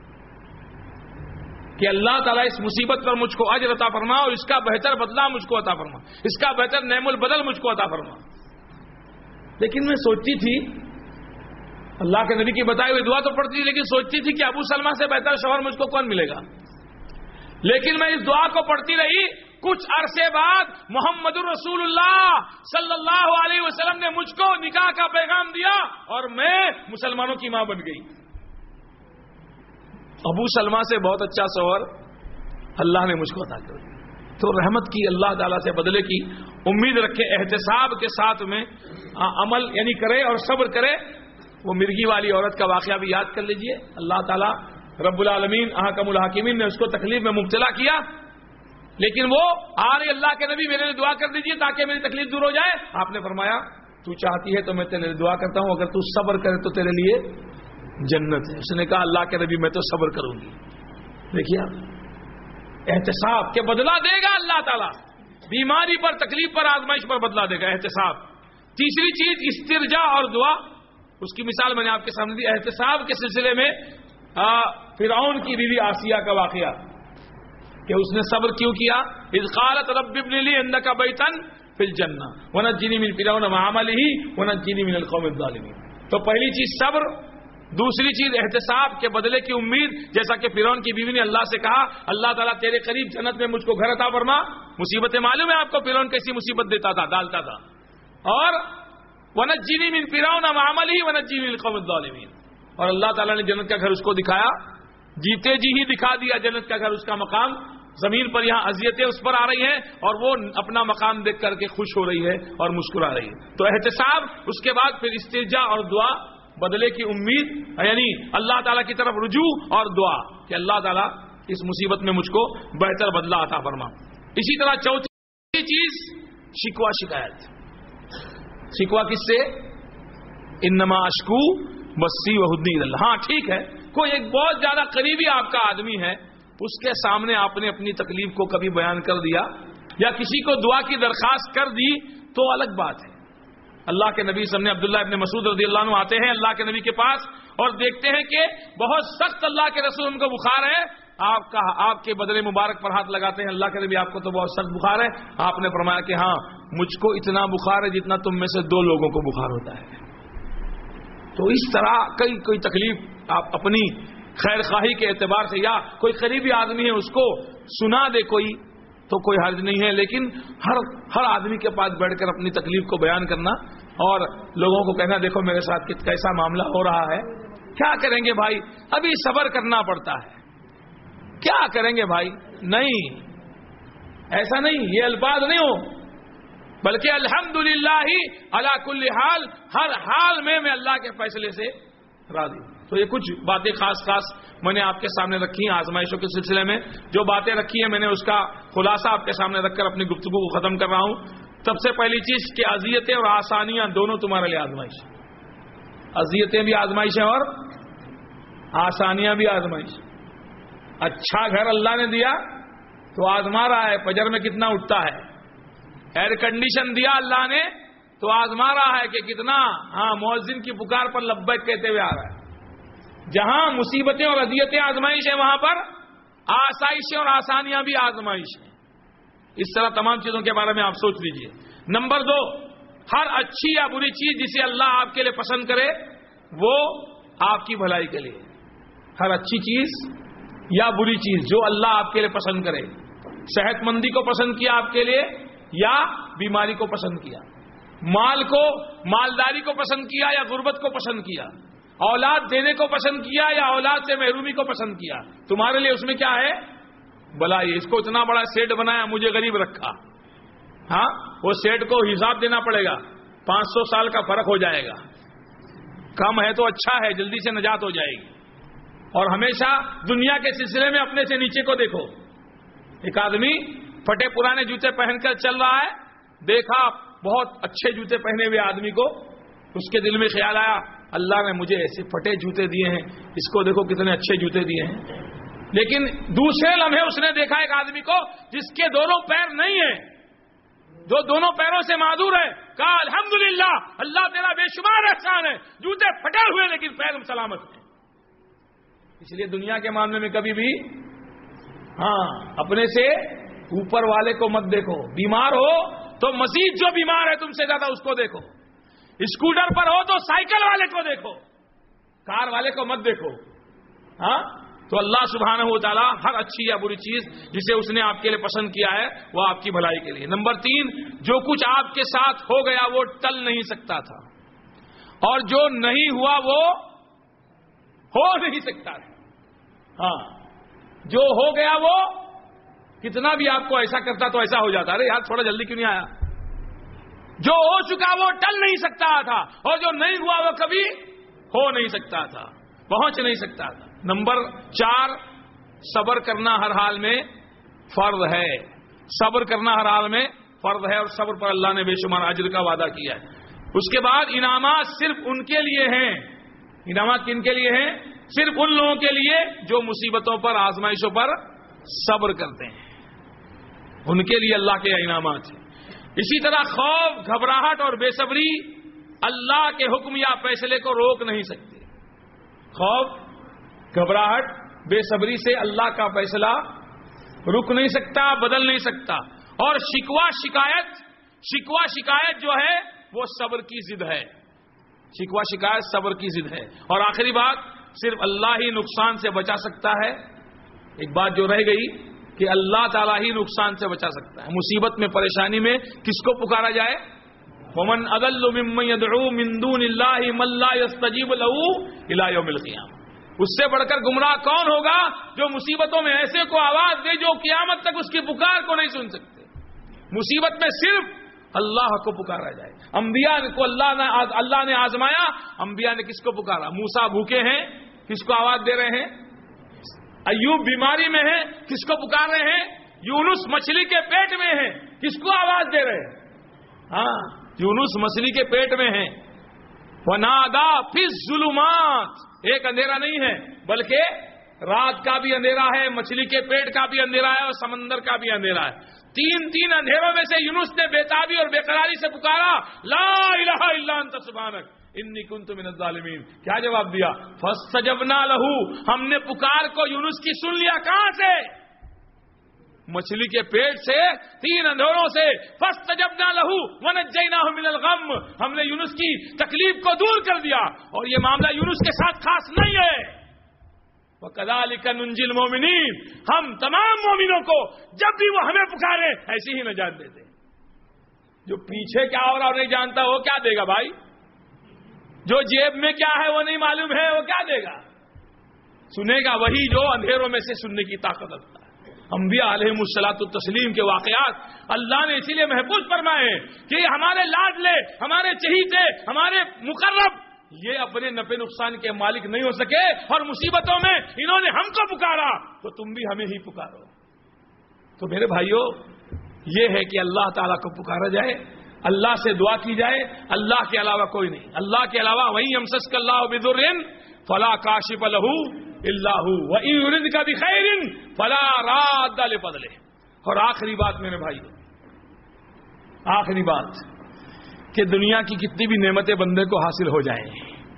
کہ اللہ تعالیٰ اس مصیبت پر مجھ کو اجر عطا فرما اور اس کا بہتر بدلہ مجھ کو عطا فرما، اس کا بہتر نعم البدل مجھ کو عطا فرما. لیکن میں سوچتی تھی، اللہ کے نبی کی بتائی ہوئی دعا تو پڑھتی تھی، لیکن سوچتی تھی کہ ابو سلمہ سے بہتر شوہر مجھ کو کون ملے گا. لیکن میں اس دعا کو پڑھتی رہی. کچھ عرصے بعد محمد الرسول اللہ صلی اللہ علیہ وسلم نے مجھ کو نکاح کا پیغام دیا اور میں مسلمانوں کی ماں بن گئی. ابو سلمہ سے بہت اچھا شوہر اللہ نے مجھ کو عطا کر دیا. تو رحمت کی، اللہ تعالیٰ سے بدلے کی امید رکھے، احتساب کے ساتھ میں عمل یعنی کرے اور صبر کرے. وہ مرغی والی عورت کا واقعہ بھی یاد کر لیجئے. اللہ تعالیٰ رب العالمین احکم الحاکمین نے اس کو تکلیف میں مبتلا کیا، لیکن وہ اللہ کے نبی میرے لیے دعا کر دیجئے تاکہ میری تکلیف دور ہو جائے. آپ نے فرمایا تو چاہتی ہے تو میں تیرے لیے دعا کرتا ہوں، اگر تو صبر کرے تو تیرے لیے جنت ہے. اس نے کہا اللہ کے نبی میں تو صبر کروں گی. دیکھیے احتساب کے بدلہ دے گا اللہ تعالیٰ، بیماری پر، تکلیف پر، آزمائش پر بدلہ دے گا. احتساب. تیسری چیز استرجاع اور دعا. اس کی مثال میں نے آپ کے سامنے دی. احتساب کے سلسلے میں فرعون کی بیوی آسیہ کا واقعہ کہ اس نے صبر کیوں کیا. اذ قالت رب ابن لی عندک بیتا فی الجنہ ونجنی من فرعون وعملہ ونجنی من القوم الظالمین. تو پہلی چیز صبر، دوسری چیز احتساب کے بدلے کی امید. جیسا کہ فرعون کی بیوی نے اللہ سے کہا اللہ تعالیٰ تیرے قریب جنت میں مجھ کو گھر عطا فرما. مصیبتیں معلوم ہے آپ کو فرعون کیسی مصیبت دیتا تھا، ڈالتا تھا. اور ونجنی من فرعون وعملہ ونجنی من القوم الظالمین. اور اللہ تعالیٰ نے جنت کا گھر اس کو دکھایا، جیتے جی ہی دکھا دیا جنت کا گھر، اس کا مقام. زمین پر یہاں اذیتیں اس پر آ رہی ہیں اور وہ اپنا مقام دیکھ کر کے خوش ہو رہی ہے اور مسکرا رہی ہے. تو احتساب، اس کے بعد پھر استرجاع اور دعا، بدلے کی امید یعنی اللہ تعالیٰ کی طرف رجوع اور دعا کہ اللہ تعالیٰ اس مصیبت میں مجھ کو بہتر بدلہ عطا فرما. اسی طرح چوتھی چیز شکوہ شکایت. شکوہ کس سے؟ انما اشکو بسی وحدنی اللہ. ہاں ٹھیک ہے، کوئی ایک بہت زیادہ قریبی آپ کا آدمی ہے، اس کے سامنے آپ نے اپنی تکلیف کو کبھی بیان کر دیا یا کسی کو دعا کی درخواست کر دی تو الگ بات ہے. اللہ کے نبی صلی اللہ علیہ وسلم نے عبداللہ ابن مسعود رضی اللہ عنہ آتے ہیں اللہ کے نبی کے پاس اور دیکھتے ہیں کہ بہت سخت اللہ کے رسول ان کو بخار ہے. آپ کے بدن مبارک پر ہاتھ لگاتے ہیں، اللہ کے نبی آپ کو تو بہت سخت بخار ہے. آپ نے فرمایا کہ ہاں مجھ کو اتنا بخار ہے جتنا تم میں سے 2 لوگوں کو بخار ہوتا ہے. تو اس طرح کوئی تکلیف آپ اپنی خیر خواہی کے اعتبار سے یا کوئی قریبی آدمی ہے اس کو سنا دے کوئی تو کوئی حرج نہیں ہے، لیکن ہر آدمی کے پاس بیٹھ کر اپنی تکلیف کو بیان کرنا اور لوگوں کو کہنا دیکھو میرے ساتھ کیسا معاملہ ہو رہا ہے، کیا کریں گے بھائی، ابھی صبر کرنا پڑتا ہے، کیا کریں گے بھائی. نہیں، ایسا نہیں، یہ الفاظ نہیں ہو، بلکہ الحمدللہ علی کل حال، ہر حال میں اللہ کے فیصلے سے راضی. تو یہ کچھ باتیں خاص میں نے آپ کے سامنے رکھی ہیں آزمائشوں کے سلسلے میں. جو باتیں رکھی ہیں میں نے اس کا خلاصہ آپ کے سامنے رکھ کر اپنی گفتگو کو ختم کر رہا ہوں. سب سے پہلی چیز کہ اذیتیں اور آسانیاں دونوں تمہارے لیے آزمائش، اذیتیں بھی آزمائش ہیں اور آسانیاں بھی آزمائش. اچھا گھر اللہ نے دیا تو آزما رہا ہے فجر میں کتنا اٹھتا ہے. ایئر کنڈیشن دیا اللہ نے تو آزما رہا ہے کہ کتنا مؤذن کی پکار پر لبیک کہتے ہوئے آ رہا ہے. جہاں مصیبتیں اور اذیتیں آزمائش ہیں وہاں پر آسائشیں اور آسانیاں بھی آزمائش ہیں. اس طرح تمام چیزوں کے بارے میں آپ سوچ لیجئے. نمبر 2، ہر اچھی یا بری چیز جسے اللہ آپ کے لیے پسند کرے وہ آپ کی بھلائی کے لیے. ہر اچھی چیز یا بری چیز جو اللہ آپ کے لیے پسند کرے، صحت مندی کو پسند کیا آپ کے لیے یا بیماری کو پسند کیا، مال کو، مالداری کو پسند کیا یا غربت کو پسند کیا، اولاد دینے کو پسند کیا یا اولاد سے محرومی کو پسند کیا، تمہارے لیے اس میں کیا ہے بھلائی. اس کو اتنا بڑا سیٹ بنایا، مجھے غریب رکھا، ہاں وہ سیٹ کو حساب دینا پڑے گا، 500 سال کا فرق ہو جائے گا. کم ہے تو اچھا ہے، جلدی سے نجات ہو جائے گی. اور ہمیشہ دنیا کے سلسلے میں اپنے سے نیچے کو دیکھو. ایک آدمی پھٹے پرانے جوتے پہن کر چل رہا ہے، دیکھا بہت اچھے جوتے پہنے ہوئے آدمی کو، اس کے دل میں خیال آیا اللہ نے مجھے ایسے پھٹے جوتے دیے ہیں، اس کو دیکھو کتنے اچھے جوتے دیے ہیں. لیکن دوسرے لمحے اس نے دیکھا ایک آدمی کو جس کے دونوں پیر نہیں ہیں، جو دونوں پیروں سے معذور ہے، کہا الحمدللہ اللہ تیرا بے شمار احسان ہے، جوتے پھٹے ہوئے لیکن پیر سلامت ہیں. اس لیے دنیا کے معاملے میں کبھی بھی اپنے سے اوپر والے کو مت دیکھو. بیمار ہو تو مزید جو بیمار ہے تم سے زیادہ اس کو دیکھو. اسکوٹر پر ہو تو سائیکل والے کو دیکھو، کار والے کو مت دیکھو. تو اللہ سبحانہ و تعالی ہر اچھی یا بری چیز جسے اس نے آپ کے لیے پسند کیا ہے وہ آپ کی بھلائی کے لیے. نمبر 3، جو کچھ آپ کے ساتھ ہو گیا وہ ٹل نہیں سکتا تھا، اور جو نہیں ہوا وہ ہو نہیں سکتا تھا. جو ہو گیا وہ کتنا بھی آپ کو ایسا کرتا تو ایسا ہو جاتا. ارے یار تھوڑا جلدی کیوں نہیں آیا. جو ہو چکا وہ ٹل نہیں سکتا تھا، اور جو نہیں ہوا وہ کبھی ہو نہیں سکتا تھا، پہنچ نہیں سکتا تھا. نمبر 4، صبر کرنا ہر حال میں فرض ہے. صبر کرنا ہر حال میں فرض ہے، اور صبر پر اللہ نے بے شمار اجر کا وعدہ کیا ہے. اس کے بعد انعامات صرف ان کے لیے ہیں. انعامات کن کے لیے ہیں؟ صرف ان لوگوں کے لیے جو مصیبتوں پر، آزمائشوں پر صبر کرتے ہیں، ان کے لیے اللہ کے انعامات ہیں. اسی طرح خوف، گھبراہٹ اور بے صبری اللہ کے حکم یا فیصلے کو روک نہیں سکتے. خوف، گھبراہٹ، بے صبری سے اللہ کا فیصلہ رک نہیں سکتا، بدل نہیں سکتا. اور شکوہ شکایت جو ہے وہ صبر کی ضد ہے. شکوہ شکایت صبر کی ضد ہے. اور آخری بات، صرف اللہ ہی نقصان سے بچا سکتا ہے. ایک بات جو رہ گئی کہ اللہ تعالیٰ ہی نقصان سے بچا سکتا ہے. مصیبت میں، پریشانی میں کس کو پکارا جائے؟ وَمَنْ أَضَلُّ مِمَّنْ يَدْعُو مِن دُونِ اللَّهِ مَن لَّا يَسْتَجِيبُ لَهُ إِلَىٰ يَوْمِ الْقِيَامَةِ. اس سے بڑھ کر گمراہ کون ہوگا جو مصیبتوں میں ایسے کو آواز دے جو قیامت تک اس کی پکار کو نہیں سن سکتے. مصیبت میں صرف اللہ کو پکارا جائے. انبیاء کو اللہ نے آزمایا، انبیاء نے کس کو پکارا؟ موسیٰ بھوکے ہیں، کس کو آواز دے رہے ہیں؟ ایوب بیماری میں ہے، کس کو پکار رہے ہیں؟ یونس مچھلی کے پیٹ میں ہے، کس کو آواز دے رہے ہیں؟ یونس مچھلی کے پیٹ میں ہے. وَنَادَا فِي الظُّلُمَاتِ، ایک اندھیرا نہیں ہے بلکہ رات کا بھی اندھیرا ہے، مچھلی کے پیٹ کا بھی اندھیرا ہے، اور سمندر کا بھی اندھیرا ہے. تین اندھیروں میں سے یونس نے بےتابی اور بے قراری سے پکارا، لا الہ الا انت سبحانک انی کنت من الظالمین. کیا جواب دیا؟ فاستجبنا لہ، ہم نے پکار کو یونس کی سن لیا. کہاں سے؟ مچھلی کے پیٹ سے، 3 اندھوروں سے. فاستجبنا لہ ونجیناہ من الغم، ہم نے یونس کی تکلیف کو دور کر دیا. اور یہ معاملہ یونس کے ساتھ خاص نہیں ہے. وَكَذَلِكَ نُنْجِي الْمُؤْمِنِينَ، ہم تمام مومنوں کو جب بھی وہ ہمیں پکارے ایسی ہی نجات دیتے. جو پیچھے کیا ہو رہا نہیں جانتا وہ کیا دے گا بھائی؟ جو جیب میں کیا ہے وہ نہیں معلوم ہے وہ کیا دے گا؟ سنے گا وہی جو اندھیروں میں سے سننے کی طاقت رکھتا ہے. انبیاء علیہم الصلوۃ والتسلیم کے واقعات اللہ نے اسی لیے محفوظ فرمائے کہ ہمارے لاڈلے، ہمارے چہیتے، ہمارے مقرب، یہ اپنے نفع نقصان کے مالک نہیں ہو سکے اور مصیبتوں میں انہوں نے ہم کو پکارا تو تم بھی ہمیں ہی پکارو. تو میرے بھائیوں، یہ ہے کہ اللہ تعالیٰ کو پکارا جائے، اللہ سے دعا کی جائے. اللہ کے علاوہ کوئی نہیں. اللہ کے علاوہ وَإِن يَمْسَسْكَ اللَّهُ بِضُرٍّ فَلَا كَاشِفَ لَهُ إِلَّا هُوَ وَإِن يُرِدْكَ بِخَيْرٍ فَلَا رَادَّ لِفَضْلِهِ. اور آخری بات میرے بھائیوں، آخری بات کہ دنیا کی کتنی بھی نعمتیں بندے کو حاصل ہو جائیں،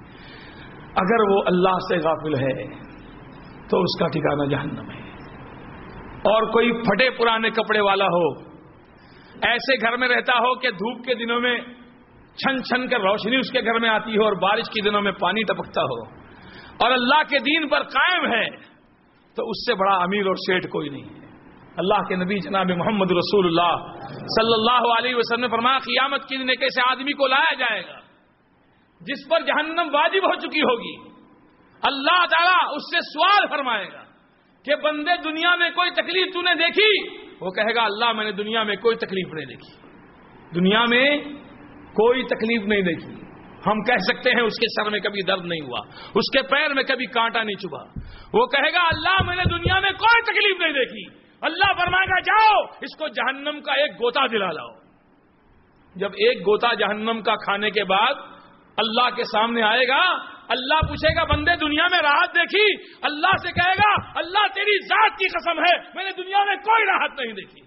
اگر وہ اللہ سے غافل ہے تو اس کا ٹھکانہ جہنم ہے. اور کوئی پھٹے پرانے کپڑے والا ہو، ایسے گھر میں رہتا ہو کہ دھوپ کے دنوں میں چھن چھن کر روشنی اس کے گھر میں آتی ہو اور بارش کے دنوں میں پانی ٹپکتا ہو، اور اللہ کے دین پر قائم ہے، تو اس سے بڑا امیر اور سیٹھ کوئی نہیں ہے. اللہ کے نبی جناب محمد رسول اللہ صلی اللہ علیہ وسلم نے فرمایا قیامت کے دن ایک ایسے آدمی کو لایا جائے گا جس پر جہنم واجب ہو چکی ہوگی. اللہ تعالیٰ اس سے سوال فرمائے گا کہ بندے دنیا میں کوئی تکلیف تو نے دیکھی؟ وہ کہے گا اللہ میں نے دنیا میں کوئی تکلیف نہیں دیکھی، دنیا میں کوئی تکلیف نہیں دیکھی. ہم کہہ سکتے ہیں اس کے سر میں کبھی درد نہیں ہوا، اس کے پیر میں کبھی کانٹا نہیں چبھا. وہ کہے گا اللہ میں نے دنیا میں کوئی تکلیف نہیں دیکھی. اللہ فرمائے گا جاؤ اس کو جہنم کا ایک گوتا دلا لاؤ. جب ایک گوتا جہنم کا کھانے کے بعد اللہ کے سامنے آئے گا، اللہ پوچھے گا بندے دنیا میں راحت دیکھی؟ اللہ سے کہے گا اللہ تیری ذات کی قسم ہے میں نے دنیا میں کوئی راحت نہیں دیکھی.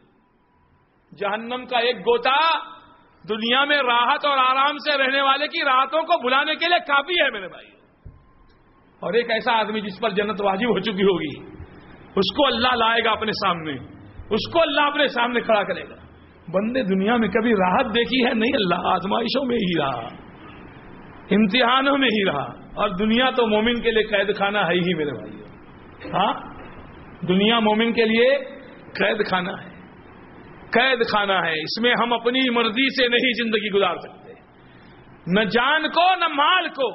جہنم کا ایک گوتا دنیا میں راحت اور آرام سے رہنے والے کی راحتوں کو بھلانے کے لیے کافی ہے میرے بھائی. اور ایک ایسا آدمی جس پر جنت واجب ہو چکی ہوگی، اس کو اللہ لائے گا اپنے سامنے، اس کو اللہ اپنے سامنے کھڑا کرے گا. بندے دنیا میں کبھی راحت دیکھی ہے؟ نہیں، اللہ آزمائشوں میں ہی رہا، امتحانوں میں ہی رہا. اور دنیا تو مومن کے لیے قید خانہ ہے ہی میرے بھائی. ہاں، دنیا مومن کے لیے قید خانہ ہے، قید خانہ ہے. اس میں ہم اپنی مرضی سے نہیں زندگی گزار سکتے، نہ جان کو نہ مال کو.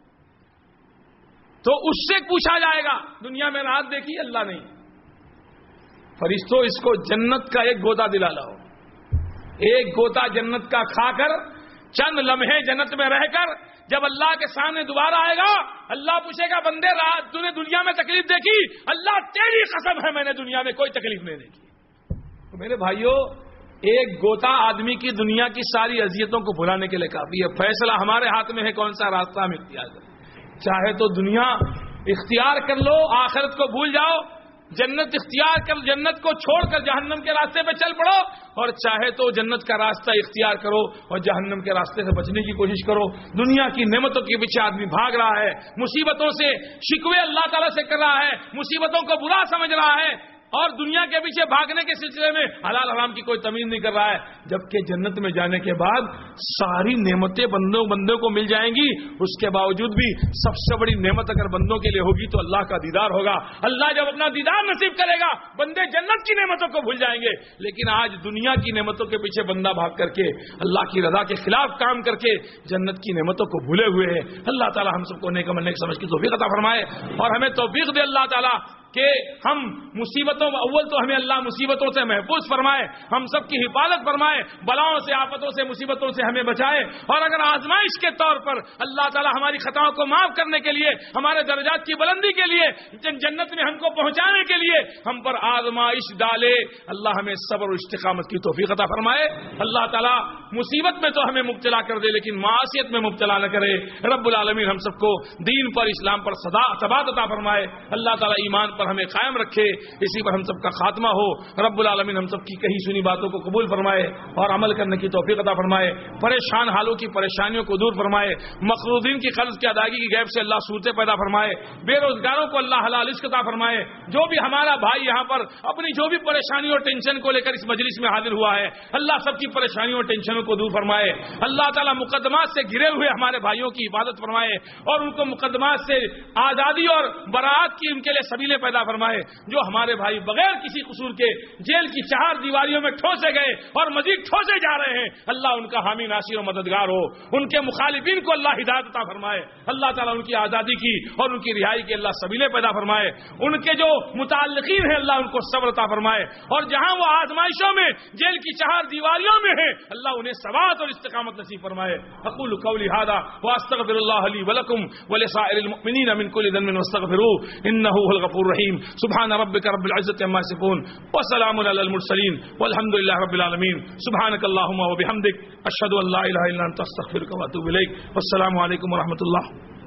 تو اس سے پوچھا جائے گا دنیا میں راحت دیکھی؟ اللہ نہیں. فرشتوں اس کو جنت کا ایک گوتا دلا لاؤ. ایک گوتا جنت کا کھا کر چند لمحے جنت میں رہ کر جب اللہ کے سامنے دوبارہ آئے گا، اللہ پوچھے گا بندے رات تو نے دنیا میں تکلیف دیکھی؟ اللہ تیری قسم ہے میں نے دنیا میں کوئی تکلیف نہیں دیکھی. تو میرے بھائیوں، ایک گوتا آدمی کی دنیا کی ساری اذیتوں کو بھلانے کے لیے کافی ہے. فیصلہ ہمارے ہاتھ میں ہے کون سا راستہ ہم اختیار کریں. چاہے تو دنیا اختیار کر لو، آخرت کو بھول جاؤ، جنت اختیار کر جنت کو چھوڑ کر جہنم کے راستے پہ چل پڑو، اور چاہے تو جنت کا راستہ اختیار کرو اور جہنم کے راستے سے بچنے کی کوشش کرو. دنیا کی نعمتوں کے پیچھے آدمی بھاگ رہا ہے، مصیبتوں سے شکوے اللہ تعالیٰ سے کر رہا ہے، مصیبتوں کو برا سمجھ رہا ہے، اور دنیا کے پیچھے بھاگنے کے سلسلے میں حلال حرام کی کوئی تمیز نہیں کر رہا ہے. جبکہ جنت میں جانے کے بعد ساری نعمتیں بندوں کو مل جائیں گی. اس کے باوجود بھی سب سے بڑی نعمت اگر بندوں کے لیے ہوگی تو اللہ کا دیدار ہوگا. اللہ جب اپنا دیدار نصیب کرے گا بندے جنت کی نعمتوں کو بھول جائیں گے. لیکن آج دنیا کی نعمتوں کے پیچھے بندہ بھاگ کر کے اللہ کی رضا کے خلاف کام کر کے جنت کی نعمتوں کو بھولے ہوئے ہیں. اللہ تعالی ہم سب کو نیک عمل نیک سمجھ کی توفیق عطا فرمائے اور ہمیں توفیق دے اللہ تعالی کہ ہم مصیبتوں اول تو ہمیں اللہ مصیبتوں سے محفوظ فرمائے، ہم سب کی حفاظت فرمائے، بلاؤں سے آفتوں سے مصیبتوں سے ہمیں بچائے. اور اگر آزمائش کے طور پر اللہ تعالی ہماری خطاؤں کو معاف کرنے کے لیے، ہمارے درجات کی بلندی کے لیے، جنت میں ہم کو پہنچانے کے لیے ہم پر آزمائش ڈالے، اللہ ہمیں صبر و استقامت کی توفیق عطا فرمائے. اللہ تعالی مصیبت میں تو ہمیں مبتلا کر دے لیکن معاشیت میں مبتلا نہ کرے. رب العالمین ہم سب کو دین پر اسلام پر ثبات عطا فرمائے. اللہ تعالیٰ ایمان پر ہمیں قائم رکھے, اسی پر ہم سب کا خاتمہ ہو. رب العالمین ہم سب کی کہی سنی باتوں کو قبول فرمائے اور عمل کرنے کی توفیق عطا فرمائے. پریشان حالوں کی پریشانیوں کو دور فرمائے. مقروضین کی قرض کی ادائیگی کی غیب سے اللہ صورتیں پیدا فرمائے. بے روزگاروں کو اللہ حلال رزق عطا فرمائے. جو بھی ہمارا بھائی یہاں پر اپنی جو بھی پریشانی اور ٹینشن کو لے کر اس مجلس میں حاضر ہوا ہے, اللہ سب کی پریشانیوں اور ٹینشنوں کو دور فرمائے. اللہ تعالیٰ مقدمات سے گرے ہوئے ہمارے بھائیوں کی حفاظت فرمائے اور ان کو مقدمات سے آزادی اور برات کی ان کے لیے سبیلیں پیدا فرمائے. جو ہمارے بھائی بغیر کسی قصور کے جیل کی 4 دیواریوں میں ٹھوسے گئے اور مزید ٹھوسے جا رہے ہیں, اللہ ان کا حامی ناصر و مددگار ہو. ان کے مخالفین کو اللہ ہدایت عطا فرمائے. اللہ تعالیٰ ان کی آزادی کی اور ان کی رہائی کی اللہ سبیلیں پیدا فرمائے. ان کے جو متعلقین ہیں اللہ ان کو صبر عطا فرمائے اور جہاں وہ آزمائشوں میں جیل کی 4 دیواریوں میں ہیں اللہ انہیں ثبات اور استقامت نصیب فرمائے. اقول قولی ھذا واستغفر اللہ لی ولکم ولسائر المؤمنین من کل ذنب واستغفروه انه هو الغفور الرحیم. سبحان ربک رب العزة عما یصفون وسلام علی المرسلین والحمد للہ رب العالمین. سبحانک اللہم وبحمدک اشهد ان لا الہ الا انت استغفرک واتوب الیک. والسلام علیکم ورحمۃ اللہ.